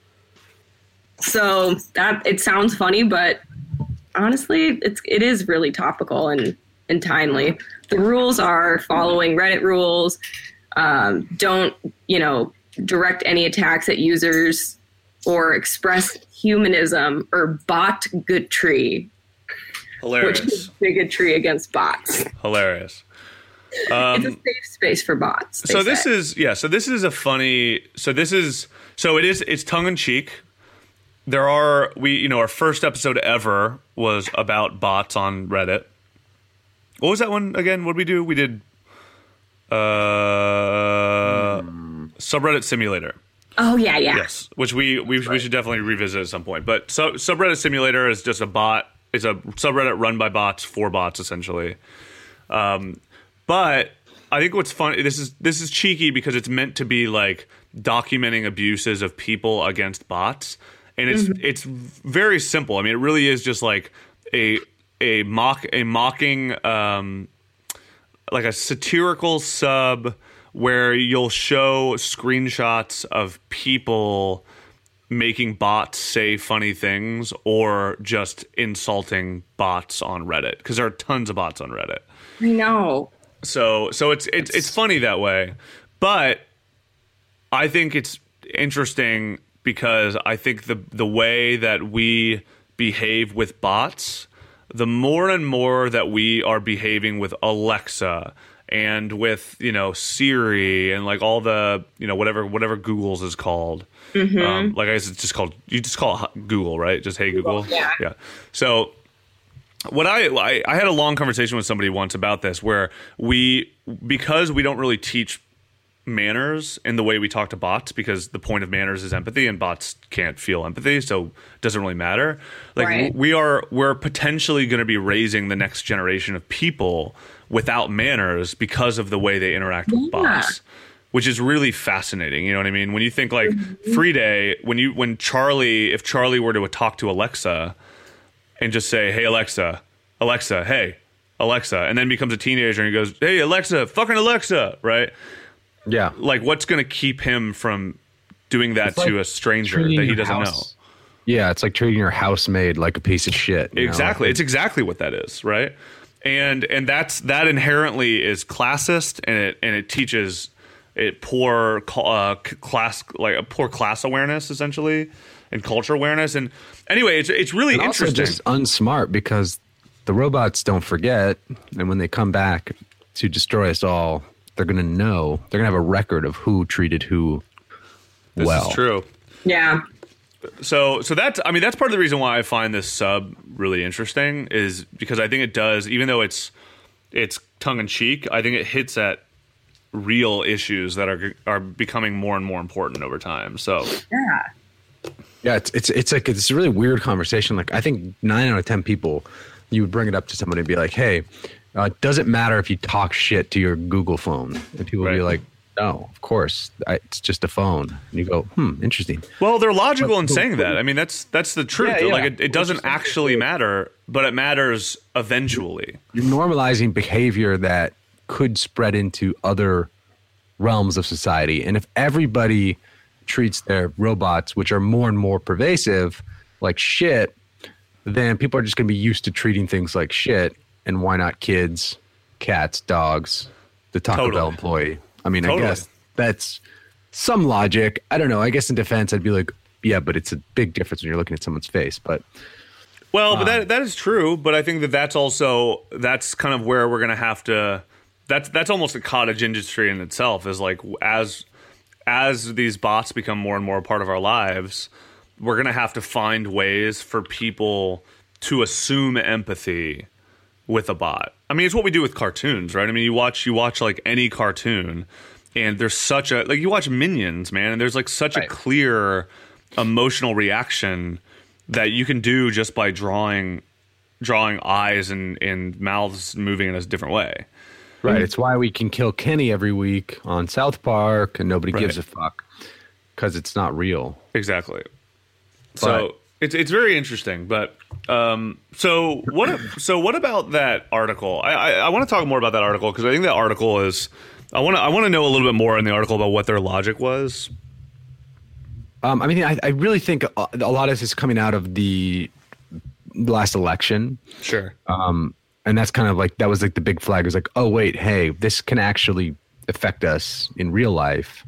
So that it sounds funny, but honestly, it's it is really topical and, and timely. The rules are following Reddit rules. Um, don't, you know, direct any attacks at users or express humanism or bot goodtree, which Hilarious, is bigotry against bots. hilarious. It's a Um, safe space for bots. they so this say. is yeah. So this is a funny. So this is so it is. It's tongue in cheek. There are we you know our first episode ever was about bots on Reddit. What was that one again? What did we do? We did uh, subreddit simulator. Oh yeah, yeah. Yes, which we we, we should definitely revisit at some point. But so, subreddit simulator is just a bot. It's a subreddit run by bots for bots essentially. Um, but I think what's funny, this is this is cheeky because it's meant to be like documenting abuses of people against bots, and it's it's very simple. I mean, it really is just like a a mock a mocking um, like a satirical sub where you'll show screenshots of people making bots say funny things or just insulting bots on Reddit, because there are tons of bots on Reddit. I know. So so it's it's it's funny that way, but I think it's interesting because I think the the way that we behave with bots, the more and more that we are behaving with Alexa and with, you know, Siri and like all the, you know, whatever whatever Google's is called. Mm-hmm. Um, like I guess it's just called, you just call it Google, right? Just hey Google. Yeah. Yeah. So what I, I I had a long conversation with somebody once about this, where we, because we don't really teach manners in the way we talk to bots, because the point of manners is empathy and bots can't feel empathy, so it doesn't really matter. Like right. we are we're potentially going to be raising the next generation of people without manners because of the way they interact with yeah. bots, which is really fascinating. You know what I mean? When you think like mm-hmm. Free Day, when you when Charlie, if Charlie were to talk to Alexa and just say, "Hey Alexa, Alexa, hey Alexa," and then becomes a teenager and he goes, "Hey Alexa, fucking Alexa," right? Yeah. Like, what's going to keep him from doing that It's to like a stranger treating that he your doesn't house- Yeah, it's like treating your housemaid like a piece of shit. you know? Exactly. It's exactly what that is, right? And and that's that inherently is classist, and it and it teaches it poor uh, class like a poor class awareness essentially, and culture awareness. And anyway, it's it's really And also interesting. just unsmart, because the robots don't forget, and when they come back to destroy us all, they're going to know, they're going to have a record of who treated who This well. is true. Yeah. So so that's I mean that's part of the reason why I find this sub really interesting, is because I think it does, even though it's it's tongue in cheek, I think it hits at real issues that are are becoming more and more important over time. So Yeah. Yeah, it's it's it's like it's a really weird conversation. Like, I think nine out of ten people, you would bring it up to somebody and be like, "Hey, uh, it doesn't matter if you talk shit to your Google phone," and people would be Right. like, "No, of course, I, it's just a phone." And you go, "Hmm, interesting." well, they're logical But- in saying that. I mean, that's that's the truth. Yeah, yeah. Like it, it doesn't actually matter, but it matters eventually. You're normalizing behavior that could spread into other realms of society, and if everybody treats their robots, which are more and more pervasive, like shit, then people are just going to be used to treating things like shit. And why not kids, cats, dogs, the Taco Totally. Bell employee? I mean, Totally. I guess that's some logic. I don't know. I guess in defense, I'd be like, yeah, but it's a big difference when you're looking at someone's face. But Well, Um, but that that is true. But I think that that's also that's kind of where we're going to have to. That's that's almost a cottage industry in itself. Is like as as these bots become more and more a part of our lives, we're going to have to find ways for people to assume empathy with a bot. I mean, it's what we do with cartoons, right? I mean, you watch you watch like any cartoon, and there's such a like you watch Minions, man, and there's like such Right. a clear emotional reaction that you can do just by drawing drawing eyes and, and mouths moving in a different way. right, it's why we can kill Kenny every week on South Park, and nobody gives a Right. fuck because it's not real. Exactly. So it's it's very interesting, but um, so what? So what about that article? I I, I want to talk more about that article, because I think that article is. I want to I want to know a little bit more in the article about what their logic was. Um, I mean, I, I really think a, a lot of this is coming out of the last election. Sure. Um, and that's kind of like, that was like the big flag, is like, oh, wait, hey, this can actually affect us in real life.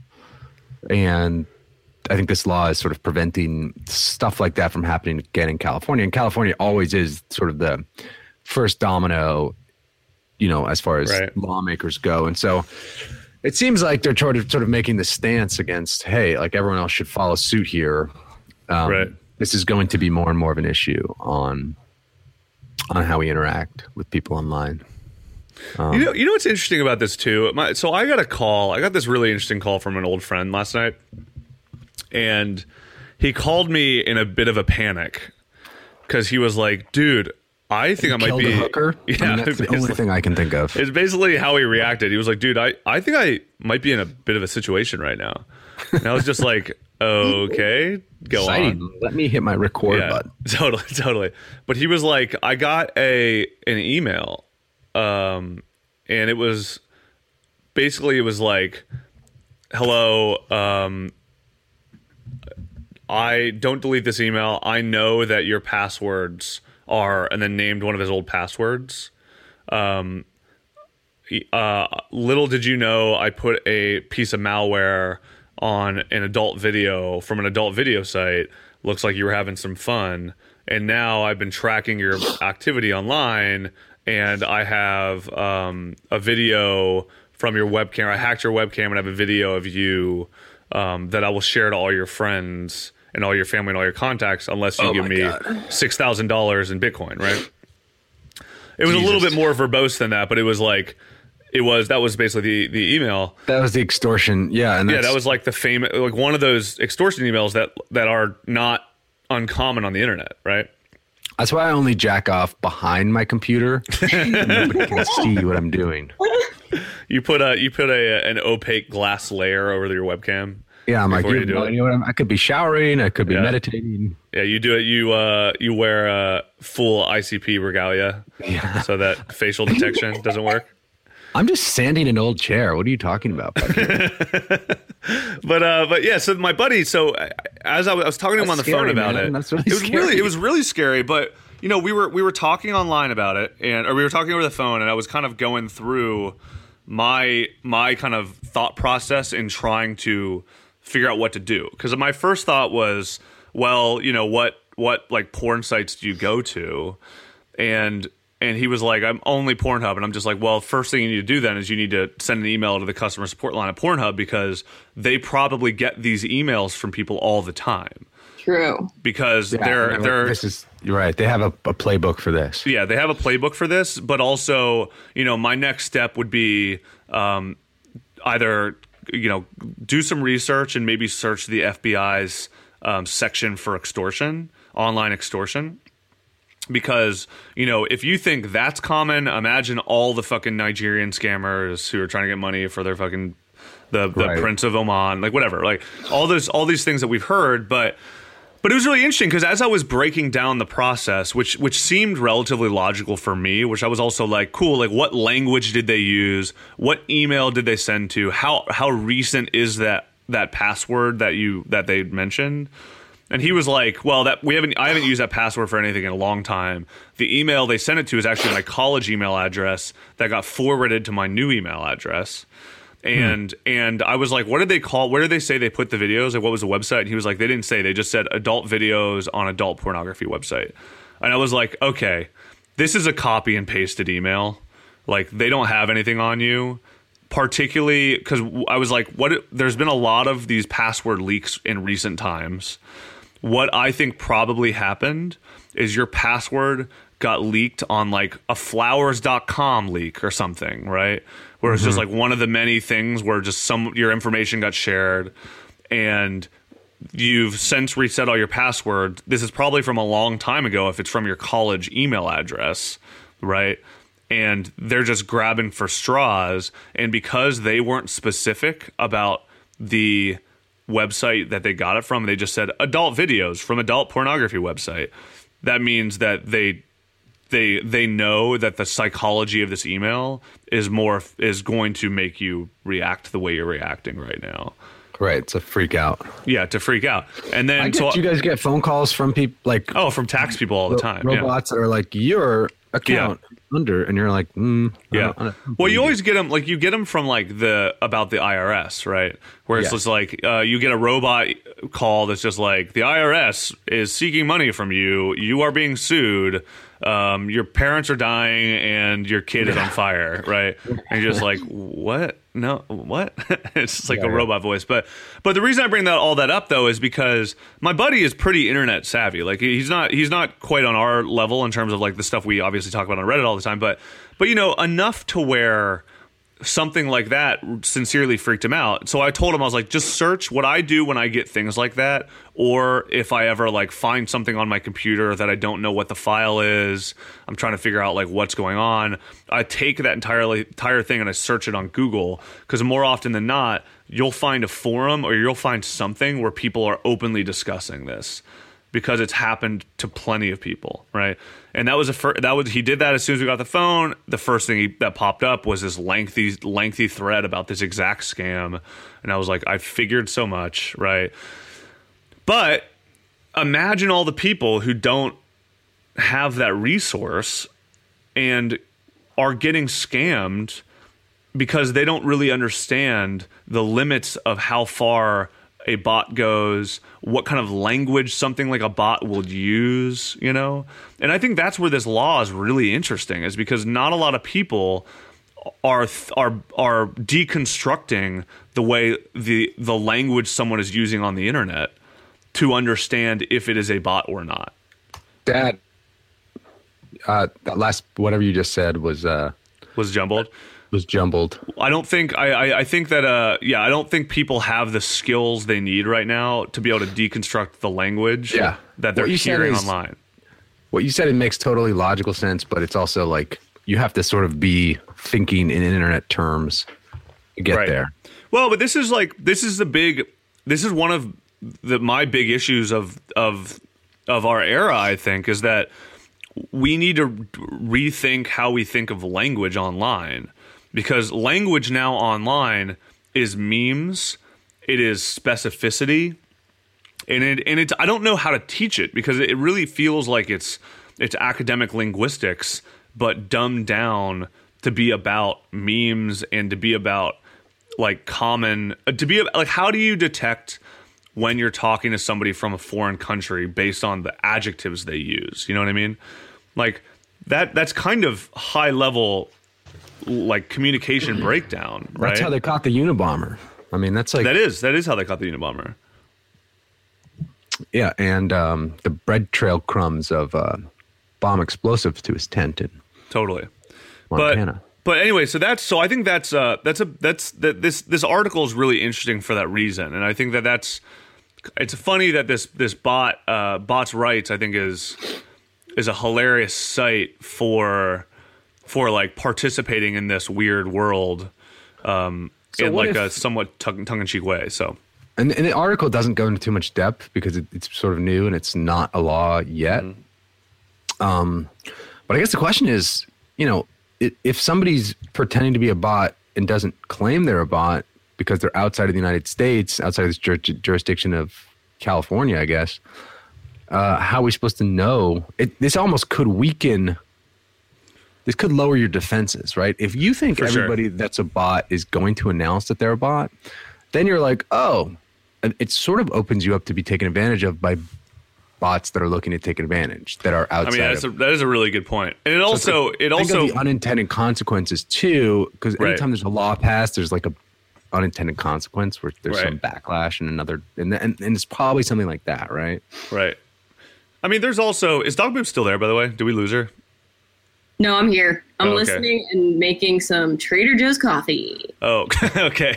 And I think this law is sort of preventing stuff like that from happening again in California. And California always is sort of the first domino, you know, as far as Right. lawmakers go. And so it seems like they're sort of, sort of making this stance against, hey, like everyone else should follow suit here. Um, Right. This is going to be more and more of an issue on on how we interact with people online. Um, You know, you know what's interesting about this too? My, so I got a call. I got this really interesting call from an old friend last night, and he called me in a bit of a panic because he was like, "Dude, I think I might killed be a hooker. Yeah, I mean, that's the only basically. thing I can think of. It's basically how he reacted. He was like, "Dude, I, I think I might be in a bit of a situation right now." And I was just like, "Okay, go Exciting. on." Let me hit my record button. Totally, totally. But he was like, I got a an email, um, and it was basically it was like, hello, um, I don't delete this email. I know that your passwords are, and then named one of his old passwords. Um, uh, little did you know, I put a piece of malware on an adult video from an adult video site. Looks like you were having some fun. And now I've been tracking your activity online, and I have um, a video from your webcam. I hacked your webcam and have a video of you um, that I will share to all your friends and all your family and all your contacts unless you Oh give my me God. six thousand dollars in Bitcoin, right? It was Jesus. a little bit more verbose than that, but it was like, it was, that was basically the, the email. That was the extortion. Yeah. And Yeah, that's, that was like the famous, like one of those extortion emails that, that are not uncommon on the internet, right? that's why I only jack off behind my computer. Nobody can see what I'm doing. You put a you put a an opaque glass layer over your webcam. Yeah, I'm like, Before you you have do no it. idea what I'm, I could be showering. I could be Yeah. meditating. Yeah, you do it. You uh you wear a full I C P regalia, Yeah. so that facial detection doesn't work. I'm just sanding an old chair. What are you talking about? But uh, but yeah. So my buddy. So I- as I was, I was talking to him That's on the phone scary, about man. it, That's really it was scary. really it was really scary. But you know, we were we were talking online about it, and or we were talking over the phone, and I was kind of going through my my kind of thought process in trying to figure out what to do. Because my first thought was, well, you know, what what like porn sites do you go to? And and he was like, I'm only Pornhub. And I'm just like, well, first thing you need to do then is you need to send an email to the customer support line at Pornhub, because they probably get these emails from people all the time. True. Because Yeah, they're no, they're this is you're right. They have a, a playbook for this. yeah, they have a playbook for this, but also, you know, my next step would be um, either, you know, do some research and maybe search the F B I's um, section for extortion, online extortion. Because, you know, if you think that's common, imagine all the fucking Nigerian scammers who are trying to get money for their fucking the, the Right. Prince of Oman, like whatever, like all those all these things that we've heard, but but it was really interesting because as I was breaking down the process, which which seemed relatively logical for me, which I was also like, cool, like what language did they use? What email did they send to? How how recent is that that password that you that they mentioned? And he was like, well, that we haven't I haven't used that password for anything in a long time. The email they sent it to is actually my college email address that got forwarded to my new email address. And hmm. and I was like, what did they call? Where did they say they put the videos? Like, what was the website? And he was like, they didn't say. They just said adult videos on adult pornography website. And I was like, okay, this is a copy and pasted email. Like, they don't have anything on you. Particularly because I was like, what? There's been a lot of these password leaks in recent times. What I think probably happened is your password got leaked on like a flowers dot com leak or something, right? Where it's mm-hmm. just like one of the many things where just some your information got shared and you've since reset all your passwords. This is probably from a long time ago if it's from your college email address, right? And they're just grabbing for straws. And because they weren't specific about the website that they got it from, they just said adult videos from adult pornography website. That means that they they they know that the psychology of this email is more is going to make you react the way you're reacting right now. Right, it's a freak out. Yeah, to freak out. And then I get, so you guys get phone calls from people like oh, from tax people all the time. Robots that are like your account Yeah. under, and you're like, mm, I Yeah. don't- I don't Well, believe you always get them like you get them from like the about the I R S, right? Where it's Yeah. just like uh, you get a robot call that's just like the I R S is seeking money from you. You are being sued. Um, your parents are dying and your kid is on fire, right? And you're just like, what? No, what? It's just like Yeah, a yeah. robot voice. But but the reason I bring that all that up though is because my buddy is pretty internet savvy. Like he's not he's not quite on our level in terms of like the stuff we obviously talk about on Reddit all the time. But but you know enough to where something like that sincerely freaked him out. So I told him, I was like, just search what I do when I get things like that. Or if I ever like find something on my computer that I don't know what the file is, I'm trying to figure out like what's going on. I take that entirely entire thing and I search it on Google, because more often than not, you'll find a forum or you'll find something where people are openly discussing this. because it's happened to plenty of people, right? And that was a fir- that was he did that as soon as we got the phone. The first thing he, that popped up was this lengthy lengthy thread about this exact scam, and I was like, I figured so much, right? But imagine all the people who don't have that resource and are getting scammed because they don't really understand the limits of how far a bot goes, what kind of language something like a bot will use, you know? And I think that's where this law is really interesting, is because not a lot of people are are are deconstructing the way the the language someone is using on the internet to understand if it is a bot or not. Dad, uh, that last whatever you just said was uh, Was jumbled. was jumbled. I don't think I, I, I think that uh yeah I don't think people have the skills they need right now to be able to deconstruct the language Yeah. that they're What you said hearing is- online. What you said, it makes totally logical sense, but it's also like you have to sort of be thinking in internet terms to get Right. there. Well, but this is like this is the big this is one of the my big issues of of of our era, I think, is that we need to rethink how we think of language online, because language now online is memes, it is specificity, and it and it's I don't know how to teach it, because it really feels like it's it's academic linguistics but dumbed down to be about memes and to be about like common uh, to be like how do you detect when you're talking to somebody from a foreign country based on the adjectives they use? You know what I mean? Like that that's kind of high level like communication breakdown, right? That's how they caught the Unabomber. I mean, that's like that is that is how they caught the Unabomber. yeah, and um, the bread trail crumbs of uh, bomb explosives to his tent in Totally. Montana. But but anyway, so that's so I think that's uh that's a that's that this this article is really interesting for that reason, and I think that that's it's funny that this this bot uh Bots Rights I think is is a hilarious site for for like participating in this weird world um So in what like if- a somewhat tongue tongue in cheek way. So And, and the article doesn't go into too much depth because it, it's sort of new and it's not a law yet. Mm-hmm. Um, but I guess the question is, you know, i- if somebody's pretending to be a bot and doesn't claim they're a bot because they're outside of the United States, outside of this jur- jurisdiction of California, I guess, uh, how are we supposed to know? It, this almost could weaken. This could lower your defenses, right? If you think For sure. everybody that's a bot is going to announce that they're a bot, then you're like, oh, and it sort of opens you up to be taken advantage of by bots that are looking to take advantage, that are I outside mean that's a, of. that is a really good point. And it also it Think also of the unintended consequences too, because Right. anytime there's a law passed, there's like a unintended consequence where there's some Right. backlash and another, and, and and it's probably something like that, right? right. I mean, there's also is Dog Boop still there? By the way, did we lose her? No, I'm here. I'm Oh, okay. listening and making some Trader Joe's coffee. Oh, okay.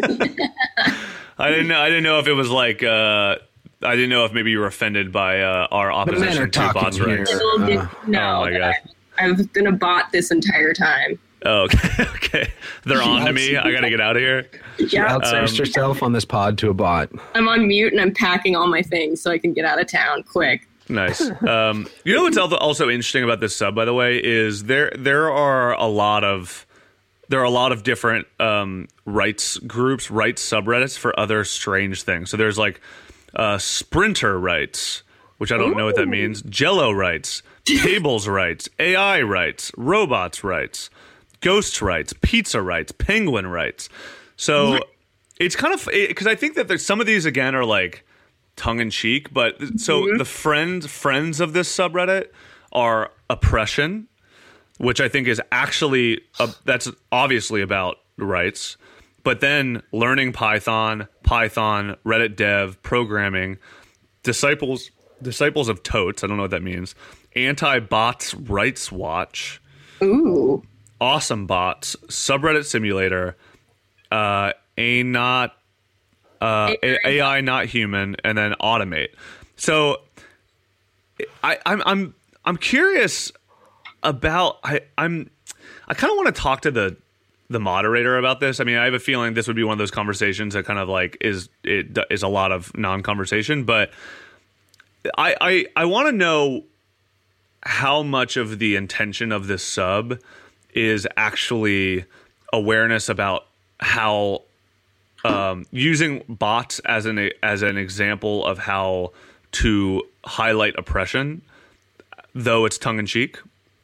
I didn't know. I didn't know if it was like. Uh, I didn't know if maybe you were offended by uh, our men are opposition to talking bots here. rights. Little did Uh, know oh my that God. I, I've been a bot this entire time. Oh, okay. Okay. They're on to me. I got to get out of here. Yeah, Outsource Um, yourself on this pod to a bot. I'm on mute and I'm packing all my things so I can get out of town quick. Nice. Um, you know what's al- also interesting about this sub, by the way, is there there are a lot of there are a lot of different um, rights groups, rights subreddits for other strange things. So there's like uh, Sprinter rights, which I don't know what that means. Jello rights, tables rights, A I rights, robots rights, ghost rights, pizza rights, penguin rights. So it's kind of because I think that there's some of these again are like tongue in cheek, but so the friends friends of this subreddit are oppression, which I think is actually uh, that's obviously about rights. But then learning Python, Python, Reddit dev, programming, disciples disciples of totes. I don't know what that means. Anti-bots rights watch, Ooh. awesome bots, subreddit simulator, uh, a not uh, A- AI not human, and then automate. So I, I'm I'm I'm curious about I I'm I kind of want to talk to the the moderator about this. I mean, I have a feeling this would be one of those conversations that kind of like is it is a lot of non-conversation, but I I, I want to know how much of the intention of this sub is actually awareness about how um, using bots as an as an example of how to highlight oppression, though it's tongue in cheek,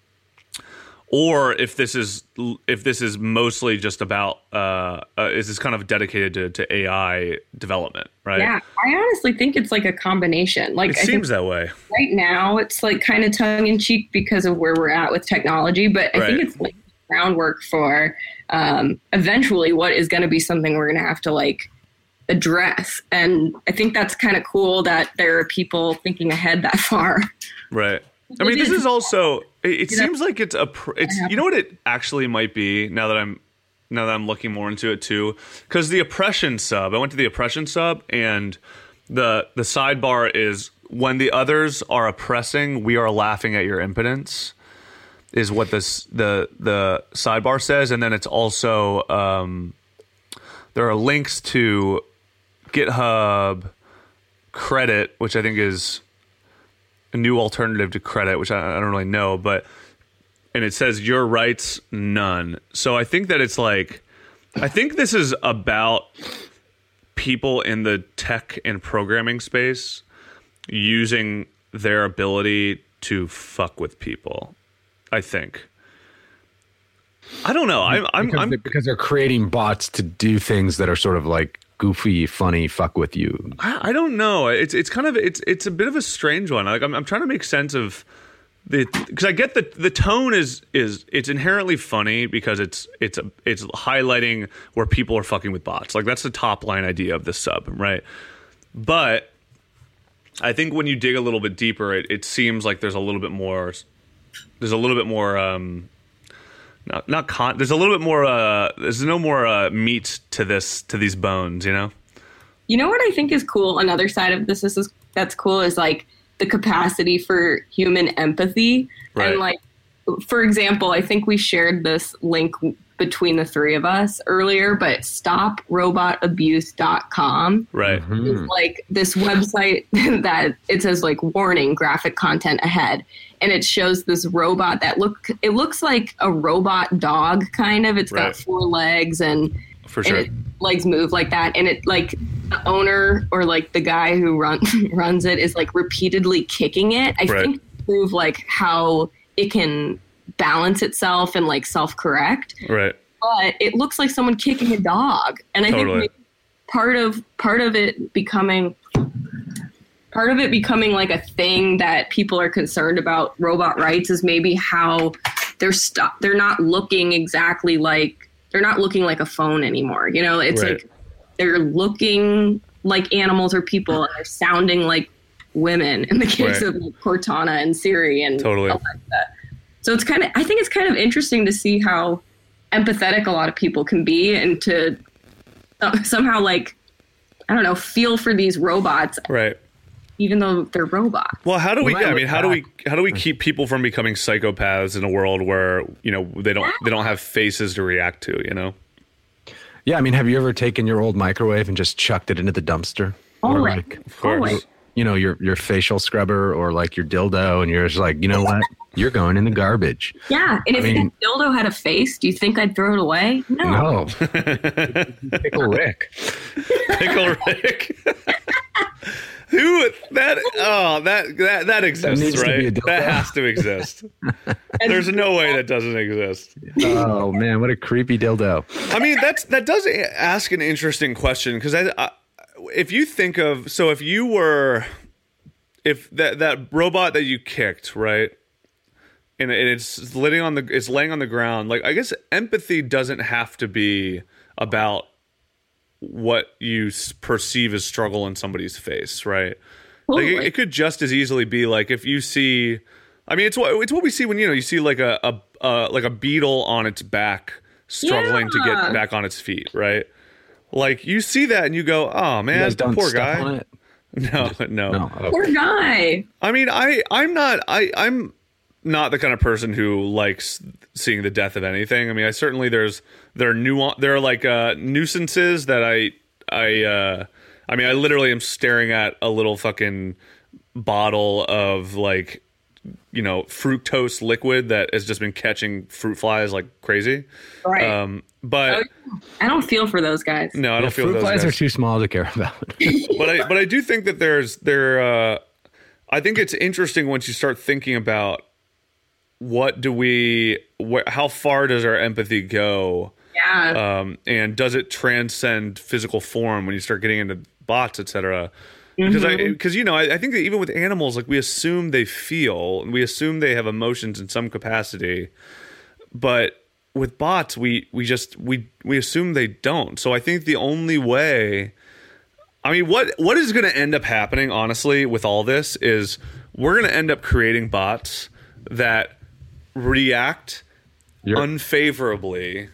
or if this is if this is mostly just about uh, uh, is this kind of dedicated to, to A I development, right? Yeah, I honestly think it's like a combination. Like It I seems think that way. right now it's like kind of tongue in cheek because of where we're at with technology, but I Right. think it's like groundwork for um, eventually what is going to be something we're going to have to like address. And I think that's kind of cool that there are people thinking ahead that far. Right. I mean, this is also. It, it You know? seems like it's a. pr- It's you know what it actually might be now that I'm now that I'm looking more into it too, because the oppression sub. I went to the oppression sub, and the the sidebar is when the others are oppressing, we are laughing at your impotence. Is what this the the sidebar says, and then it's also um, there are links to GitHub credit, which I think is a new alternative to credit, which I, I don't really know, but and it says your rights none. So I think that it's like I think this is about people in the tech and programming space using their ability to fuck with people. I think. I don't know. I'm I'm, because, I'm they, because they're creating bots to do things that are sort of like goofy, funny, fuck with you. I, I don't know. It's it's kind of it's it's a bit of a strange one. Like I'm I'm trying to make sense of the because I get the the tone is is it's inherently funny because it's it's a, it's highlighting where people are fucking with bots. Like that's the top line idea of this sub, right? But I think when you dig a little bit deeper, it, it seems like there's a little bit more. There's a little bit more. Um, Not, not con. There's a little bit more. Uh, there's no more uh, meat to this, to these bones. You know. You know what I think is cool? Another side of this is that's cool is like the capacity for human empathy. Right. And like, for example, I think we shared this link between the three of us earlier, but stop robot abuse dot com Right. is like this website that it says like warning, graphic content ahead. And it shows this robot that look it looks like a robot dog kind of. It's Right. got four legs and For and sure. it, legs move like that, and it like the owner or like the guy who run, runs it is like repeatedly kicking it. I Right. think to prove like how it can balance itself and like self-correct. Right. But it looks like someone kicking a dog, and I Totally. think maybe part of part of it becoming part of it becoming like a thing that people are concerned about robot rights is maybe how they're stu- they're not looking exactly like they're not looking like a phone anymore. You know, it's Right. like they're looking like animals or people, and they're sounding like women in the case Right. of like, Cortana and Siri and Totally. Alexa. So it's kind of I think it's kind of interesting to see how empathetic a lot of people can be, and to uh, somehow like I don't know feel for these robots, Right. even though they're robots. Well, how do we? Well, Yeah, I that mean, was how do we? back. How do we keep people from becoming psychopaths in a world where you know they don't they don't have faces to react to? You know. Yeah, I mean, have you ever taken your old microwave and just chucked it into the dumpster? Or Always. like, Of course. Always. you know, your your facial scrubber or like your dildo, and you're just like, you know what? You're going in the garbage. Yeah, and if mean- the dildo had a face, do you think I'd throw it away? No. No. Pickle Rick. Pickle Rick. Who that? Oh, that that that exists, needs to be a right? dildo. That has to exist. There's no way that doesn't exist. Oh man, what a creepy dildo. I mean, that's that does ask an interesting question because I, I, if you think of so if you were, if that that robot that you kicked, right, and, it, and it's laying on the it's laying on the ground, like I guess empathy doesn't have to be about what you s- perceive as struggle in somebody's face, right? Like it, Totally. it could just as easily be like if you see, I mean, it's what it's what we see when you know you see like a, a uh, like a beetle on its back struggling to Yeah. get back on its feet, right? Like you see that and you go, oh You man, guys don't poor step on guy. it? No, no, No. Okay. Poor guy. I mean, I I'm not I I'm not the kind of person who likes seeing the death of anything. I mean, I certainly there's there are nuance there are like uh, nuisances that I I uh, I mean, I literally am staring at a little fucking bottle of like, you know, fructose liquid that has just been catching fruit flies like crazy. Right. Um, but I don't feel for those guys. no, I don't Yeah, feel fruit those flies guys. are too small to care about. but I but I do think that there's there. Uh, I think it's interesting once you start thinking about what do we, wh- how far does our empathy go, Yeah. um, and does it transcend physical form when you start getting into bots, et cetera. Because I because you know I, I think that even with animals, like we assume they feel, and we assume they have emotions in some capacity, but with bots, we we just we we assume they don't. So I think the only way, I mean, what what is going to end up happening, honestly, with all this is we're going to end up creating bots that react You're- unfavorably,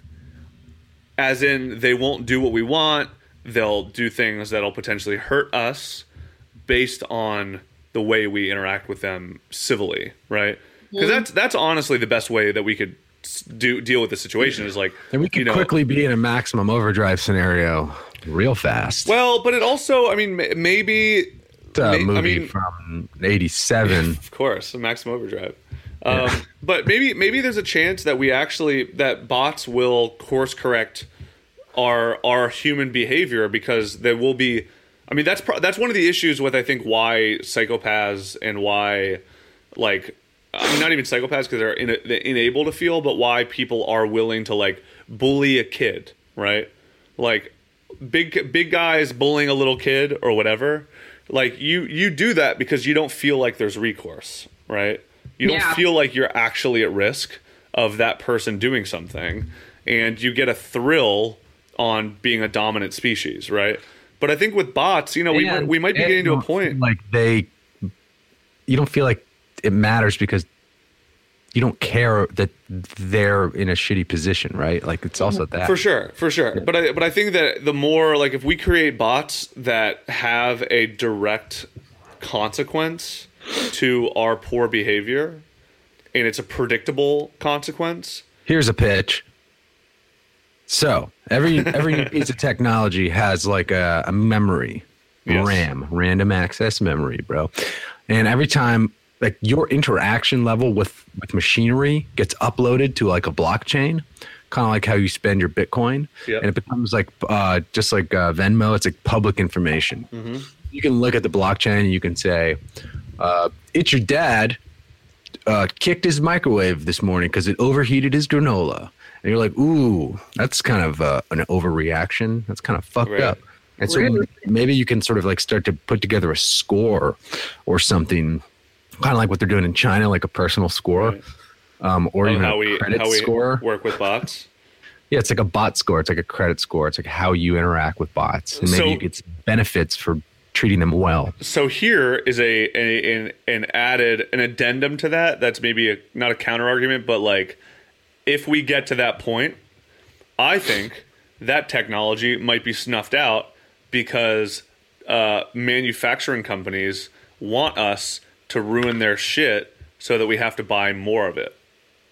as in they won't do what we want. They'll do things that'll potentially hurt us based on the way we interact with them civilly, right? Because that's that's honestly the best way that we could s- do deal with the situation is like, And we can you know, quickly be in a maximum overdrive scenario real fast. well, but it also, I mean, ma- maybe, It's a may- movie I mean, from eighty-seven. of course, Maximum Overdrive. Um, but maybe maybe there's a chance that we actually that bots will course correct our our human behavior because there will be. I mean, that's pro- that's one of the issues with I think why psychopaths and why like I mean not even psychopaths because they're, in, they're unable to feel, but why people are willing to like bully a kid, right? Like big big guys bullying a little kid or whatever. Like you you do that because you don't feel like there's recourse, right? You don't Yeah. feel like you're actually at risk of that person doing something, and you get a thrill on being a dominant species, right? But I think with bots, you know, we might, And- we might be and getting to you a don't point. feel like they, you don't feel like it matters because you don't care that they're in a shitty position, right? Like it's also that. For sure, for sure. But I but I think that the more like if we create bots that have a direct consequence to our poor behavior, and it's a predictable consequence. Here's a pitch. So every every new piece of technology has like a, a memory, Yes. RAM, random access memory, bro. And every time like your interaction level with with machinery gets uploaded to like a blockchain, kind of like how you spend your Bitcoin, Yep. and it becomes like uh, just like uh, Venmo. It's like public information. You can look at the blockchain and you can say, uh, "It's your dad uh, kicked his microwave this morning because it overheated his granola." And you're like, ooh, that's kind of uh, an overreaction. That's kind of fucked Right. up. And so Rude. maybe you can sort of like start to put together a score or something, kind of like what they're doing in China, like a personal score, Right. um, or Of even how a we credit how we score. work with bots. Yeah, it's like a bot score. It's like a credit score. It's like how you interact with bots, and maybe So- you get some benefits for treating them well. So here is a, a an, an added an addendum to that. That's maybe a, not a counter argument, but like if we get to that point, I think that technology might be snuffed out because uh, manufacturing companies want us to ruin their shit so that we have to buy more of it.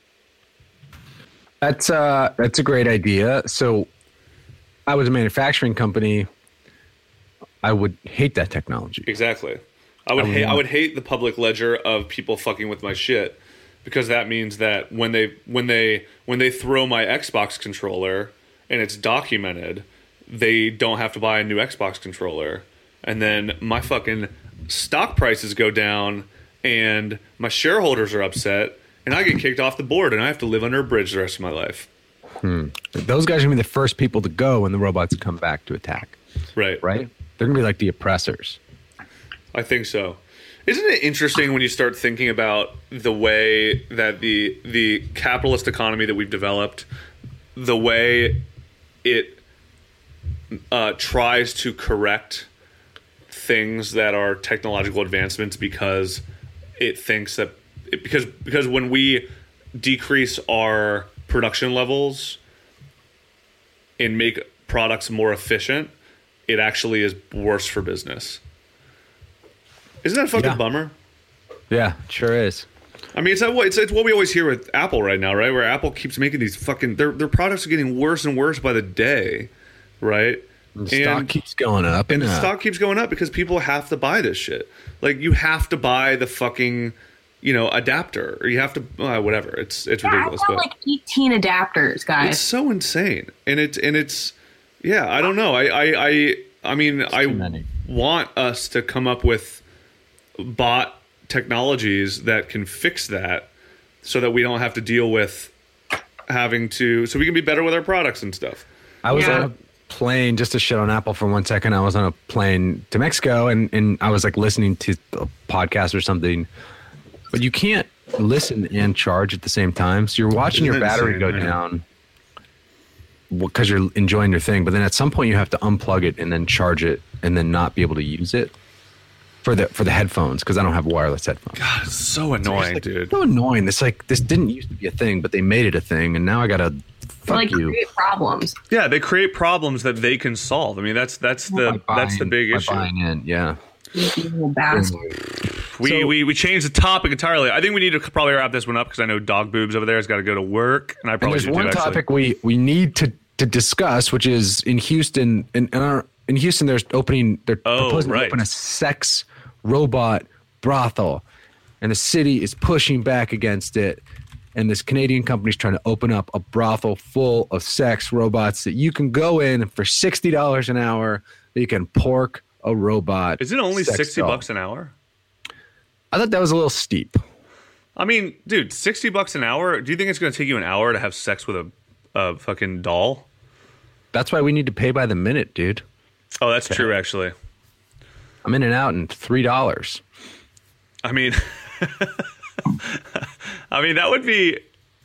That's uh that's a great idea. So I was a manufacturing company. I would hate that technology. Exactly. I would I hate I want- would hate the public ledger of people fucking with my shit because that means that when they when they when they throw my Xbox controller and it's documented, they don't have to buy a new Xbox controller. And then my fucking stock prices go down and my shareholders are upset and I get kicked off the board and I have to live under a bridge the rest of my life. Those guys are gonna be the first people to go when the robots come back to attack, Right. right? They're gonna be like the oppressors. I think so. Isn't it interesting when you start thinking about the way that the the capitalist economy that we've developed, the way it uh, tries to correct things that are technological advancements because it thinks that it, because because when we decrease our production levels and make products more efficient, it actually is worse for business. Isn't that a fucking Yeah. bummer? Yeah, sure is. I mean, it's, that, it's it's what we always hear with Apple right now, right? Where Apple keeps making these fucking their their products are getting worse and worse by the day, right? The stock And- keeps going up And and the up. stock keeps going up because people have to buy this shit. Like you have to buy the fucking, you know, adapter, or you have to uh, whatever. It's it's Yeah, ridiculous, I've got but like eighteen adapters, it's guys. so insane. And it's and it's yeah, I don't know. I I I, I mean, I many. want us to come up with bot technologies that can fix that, so that we don't have to deal with having to, so we can be better with our products and stuff. I was Yeah. on a plane, just to shit on Apple for one second. I was on a plane to Mexico, and, and I was like listening to a podcast or something. But you can't listen and charge at the same time. So you're watching your Isn't that battery insane? go Yeah. down because you're enjoying your thing. But then at some point you have to unplug it and then charge it and then not be able to use it for the for the headphones, because I don't have wireless headphones. God, it's so annoying, Like, dude. so annoying. It's like this didn't used to be a thing, but they made it a thing, and now I gotta fuck like you. create problems. Yeah, they create problems that they can solve. I mean, that's that's the By that's the buying- big by issue. Buying in, yeah. You little bastard. We, So- we we changed the topic entirely. I think we need to probably wrap this one up because I know Dog Boobs over there has got to go to work, and I And probably there's should one too, actually. topic we, we need to, to discuss, which is in Houston. In, in, our, in Houston, there's opening. They're Oh, proposing right. to open a sex robot brothel, and the city is pushing back against it. And this Canadian company is trying to open up a brothel full of sex robots that you can go in and for sixty dollars an hour. You can pork a robot. Is it only sex sixty doll. bucks an hour? I thought that was a little steep. I mean, dude, sixty bucks an hour. Do you think it's going to take you an hour to have sex with a, a fucking doll? That's why we need to pay by the minute, dude. Oh, that's true. Actually, I'm in and out in three dollars. I mean, I mean that would be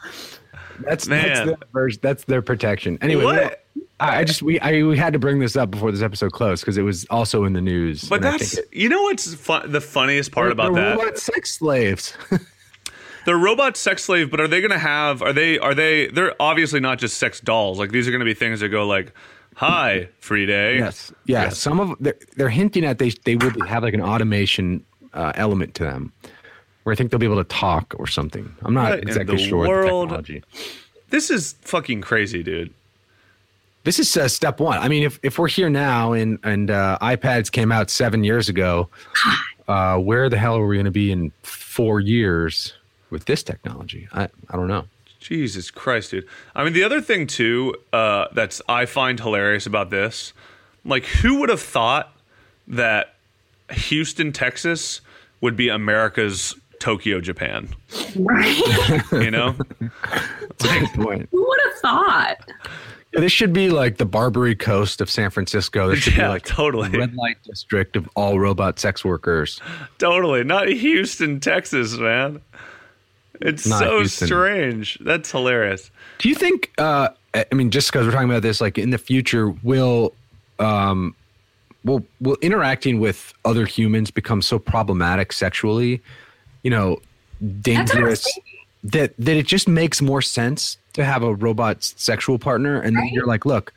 That's Man. that's their version, that's their protection. Anyway, What? I, I just we I we had to bring this up before this episode closed because it was also in the news. But and I that's think it- you know what's fun, the funniest part they're- about they're that? robot sex slaves. They're robot sex slave, but are they going to have? Are they? Are they? They're obviously not just sex dolls. Like these are going to be things that go like, "Hi, free day." yes, yeah. Some of they're, they're hinting at they they will have like an automation uh, element to them, where I think they'll be able to talk or something. I'm not What in exactly the sure world? the technology. This is fucking crazy, dude. This is uh, step one. I mean, if, if we're here now and and uh, iPads came out seven years ago, uh, where the hell are we going to be in four years with this technology? I, I don't know. Jesus Christ, dude. I mean, the other thing too uh, that's I find hilarious about this, like, who would have thought that Houston, Texas, would be America's Tokyo, Japan? Right? You know, That's a good point. Who would have thought? Yeah, this should be like the Barbary Coast of San Francisco. This should Yeah, be like totally. the red light district of all robot sex workers. totally not Houston, Texas, man. It's Not so Houston. strange. That's hilarious. Do you think? Uh, I mean, just because we're talking about this, like in the future, will um, will will interacting with other humans become so problematic sexually? You know, That's what I was dangerous thinking. that that it just makes more sense to have a robot s- sexual partner, and then Right. you're like, look,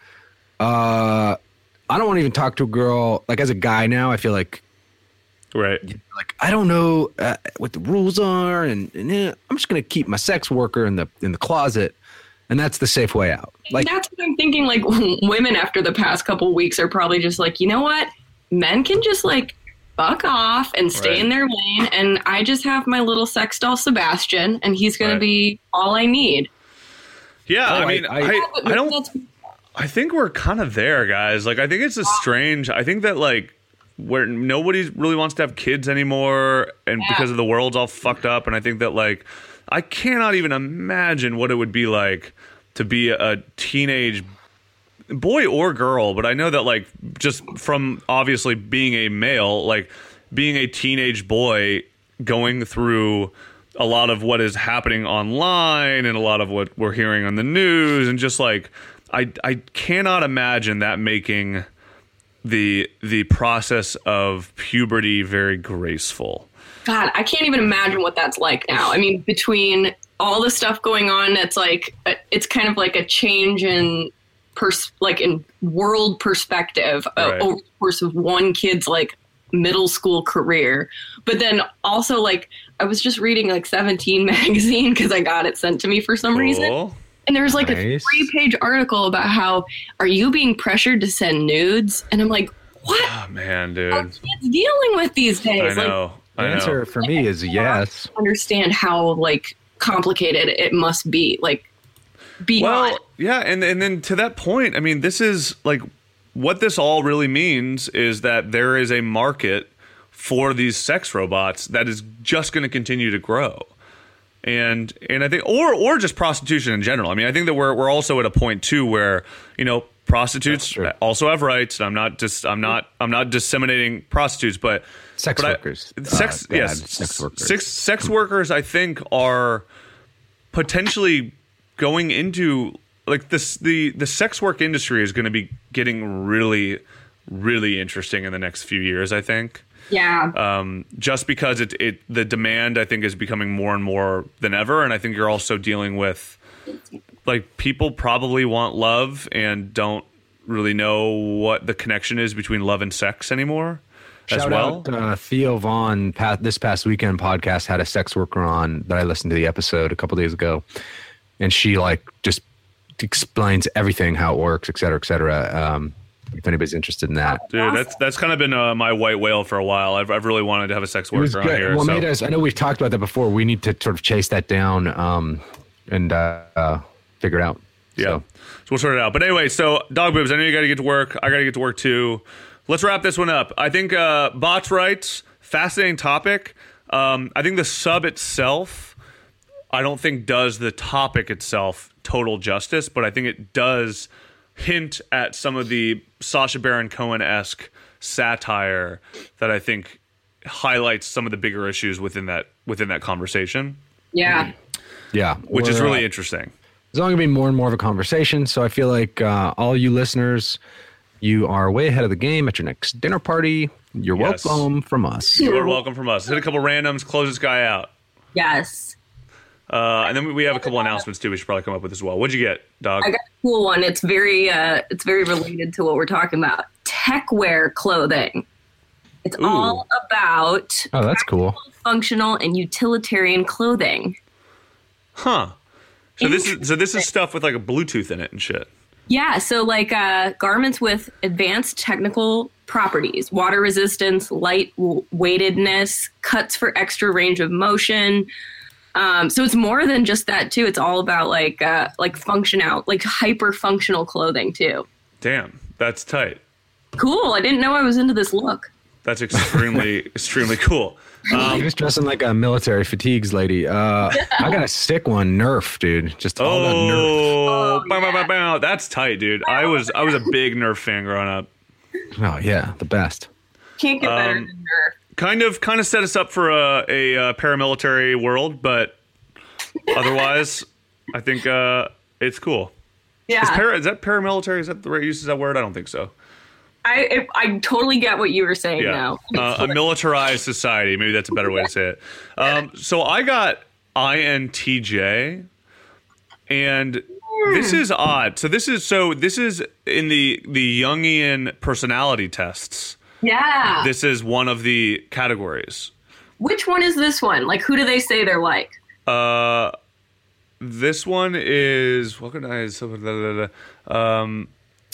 uh, I don't want to even talk to a girl. Like as a guy now, I feel like Right. like I don't know uh, what the rules are, and, and eh, I'm just gonna keep my sex worker in the in the closet, and that's the safe way out. Like That's what I'm thinking. Like women after the past couple weeks are probably just like, you know what? Men can just like fuck off and stay Right. in their lane, and I just have my little sex doll Sebastian, and he's gonna Right. be all I need. Yeah, Oh, I I- mean, I- I, But I, don't. that's- I think we're kind of there, guys. Like, I think it's a strange. I think that like where nobody really wants to have kids anymore, and Yeah. because of the world's all fucked up, and I think that like I cannot even imagine what it would be like to be a teenage boy or girl, but I know that like just from obviously being a male, like being a teenage boy going through a lot of what is happening online and a lot of what we're hearing on the news, and just like I I cannot imagine that making the the process of puberty very graceful. God, I can't even imagine what that's like now. I mean, between all the stuff going on, it's like it's kind of like a change in pers- like in world perspective uh, Right. over the course of one kid's like middle school career. But then also like I was just reading like seventeen magazine because I got it sent to me for some reason. Cool. And there's like Nice. a three-page article about how are you being pressured to send nudes? And I'm like, what Oh, man, dude. are kids dealing with these I days? Like, know. The I know. answer for me is yes. understand how like complicated it must be. Like, beyond. Well, yeah, and and then to that point, I mean, this is like what this all really means is that there is a market for these sex robots that is just going to continue to grow. And and I think or or just prostitution in general. I mean, I think that we're we're also at a point too where, you know, prostitutes true. also have rights. And I'm not just I'm not I'm not disseminating prostitutes, but Sex but I- workers. sex Uh, bad yes, sex workers. Sex sex workers I think are potentially going into like this the the sex work industry is going to be getting really really interesting in the next few years, I think. Yeah. Um, just because it, it the demand I think is becoming more and more than ever, and I think you're also dealing with like people probably want love and don't really know what the connection is between love and sex anymore as Shout well. out uh, Theo Vaughn. Pat, this past weekend podcast had a sex worker on that I listened to the episode a couple days ago, and she like just explains everything, how it works, et cetera, et cetera. Um, if anybody's interested in that, Dude, that's that's kind of been uh, my white whale for a while. I've, I've really wanted to have a sex it was worker on good. here. Well, so. made us, I know we've talked about that before. We need to sort of chase that down um, and uh, uh, figure it out. Yeah. So, So we'll sort it out. But anyway, so Dog Boobs, I know you got to get to work. I got to get to work too. Let's wrap this one up. I think uh, bots' rights, fascinating topic. Um, I think the sub itself, I don't think does the topic itself total justice, but I think it does hint at some of the Sacha Baron Cohen-esque satire that I think highlights some of the bigger issues within that within that conversation, yeah. yeah, which is We're, really uh, interesting. It's only going to be more and more of a conversation. So I feel like uh, all you listeners, you are way ahead of the game at your next dinner party. You're Yes. welcome from us. You are welcome from us. Hit a couple randoms, close this guy out. Yes. Uh, and then we have a couple announcements too. We should probably come up with as well. What'd you get, Dog? I got a cool one. It's very uh it's very related to what we're talking about. Tech wear clothing. It's Ooh. all about Oh, that's cool. functional and utilitarian clothing. Huh? So this is so this is stuff with like a Bluetooth in it and shit. Yeah, so like uh, garments with advanced technical properties, water resistance, light weightedness, cuts for extra range of motion. Um, so it's more than just that too. It's all about like uh, like function out, like hyper functional clothing too. Damn, that's tight. Cool. I didn't know I was into this look. That's extremely extremely cool. I'm just dressing like a military fatigues lady. Uh, I got a sick one, Nerf, dude. Just all about Nerf. Oh, Oh, bow, bow, yeah. bow, bow. That's tight, dude. I was I was a big Nerf fan growing up. Oh yeah, the best. Can't get better Um, than Nerf. Kind of kind of set us up for a, a, uh paramilitary world, but otherwise, I think uh, it's cool. Yeah, Is, para, is that paramilitary? Is that the right use of that word? I don't think so. I it, I totally get what you were saying Yeah, now. uh, a militarized society. Maybe that's a better way to say it. Um, so I got I N T J, and this is odd. So this is so this is in the the Jungian personality tests. Yeah. This is one of the categories. Which one is this one? Like, who do they say they're like? Uh, this one is what can I? Um,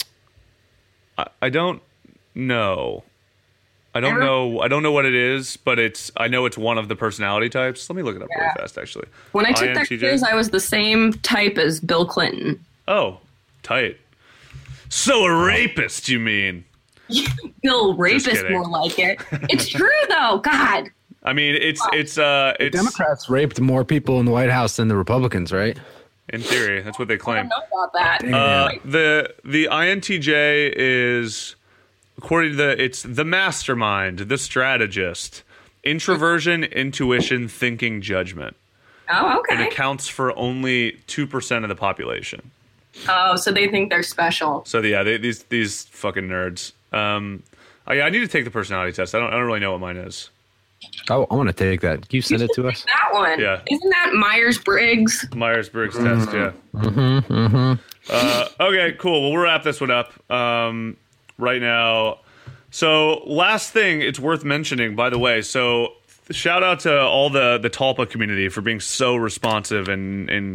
I, I don't know. I don't know. I don't know what it is, but it's. I know it's one of the personality types. Let me look it up really Yeah. fast, actually. When I took that I N T J? quiz, I was the same type as Bill Clinton. Oh, tight. So a rapist, you mean? Bill Rapist, kidding. more like it. It's true though. God. I mean, it's it's uh, it's Democrats raped more people in the White House than the Republicans, right? in theory that's what they I claim. don't know about that. Damn. Uh, the the I N T J is according to the it's the mastermind, the strategist, introversion, intuition, thinking, judgment. Oh, It okay. accounts for only two percent of the population. Oh, so they think they're special. So yeah, they, these these fucking nerds. Um, I, I need to take the personality test. I don't I don't really know what mine is. Oh, I want to take that. Can you send it to us? That one. Yeah. Isn't that Myers Briggs? Myers Briggs test. Yeah. Mm-hmm, mm-hmm. Uh, okay, cool. Well, we'll wrap this one up um, right now. So last thing, it's worth mentioning, by the way. So shout out to all the the Talpa community for being so responsive and and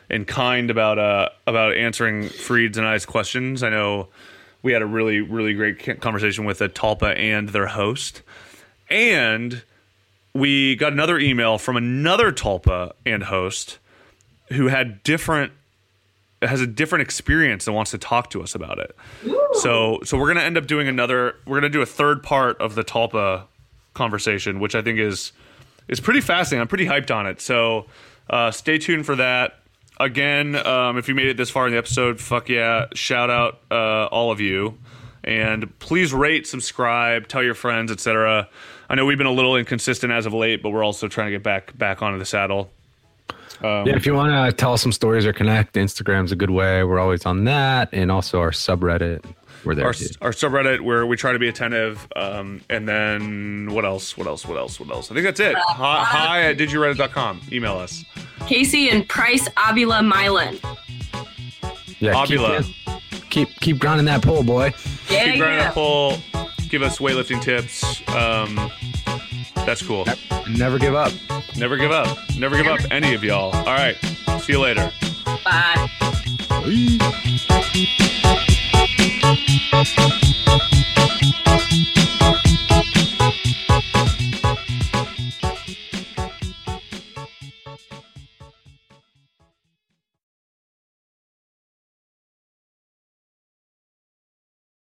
and kind about uh about answering Freed's and I's questions. I know we had a really really great conversation with the Talpa and their host, and we got another email from another Talpa and host who had different has a different experience and wants to talk to us about it. Ooh. So so we're gonna end up doing another. We're gonna do a third part of the Talpa conversation, which I think is is pretty fascinating. I'm pretty hyped on it. So uh, stay tuned for that. Again, um, if you made it this far in the episode, fuck yeah! Shout out uh, all of you, and please rate, subscribe, tell your friends, et cetera. I know we've been a little inconsistent as of late, but we're also trying to get back back onto the saddle. Um, yeah, if you want to tell some stories or connect, Instagram's a good way. We're always on that, and also our subreddit. We're there. Our, too. our subreddit where we try to be attentive. Um, and then what else? What else? What else? What else? I think that's it. Hi, hi at did you reddit dot com. Email us. Casey and Price Avila Milan. Yeah, Avila. Keep, keep keep grinding that pole, boy. Yeah, Keep grinding yeah. that pole. Give us weightlifting tips. Um, that's cool. Never give up. Never give up. Never give up, any of y'all. All right. See you later. Bye. Bye.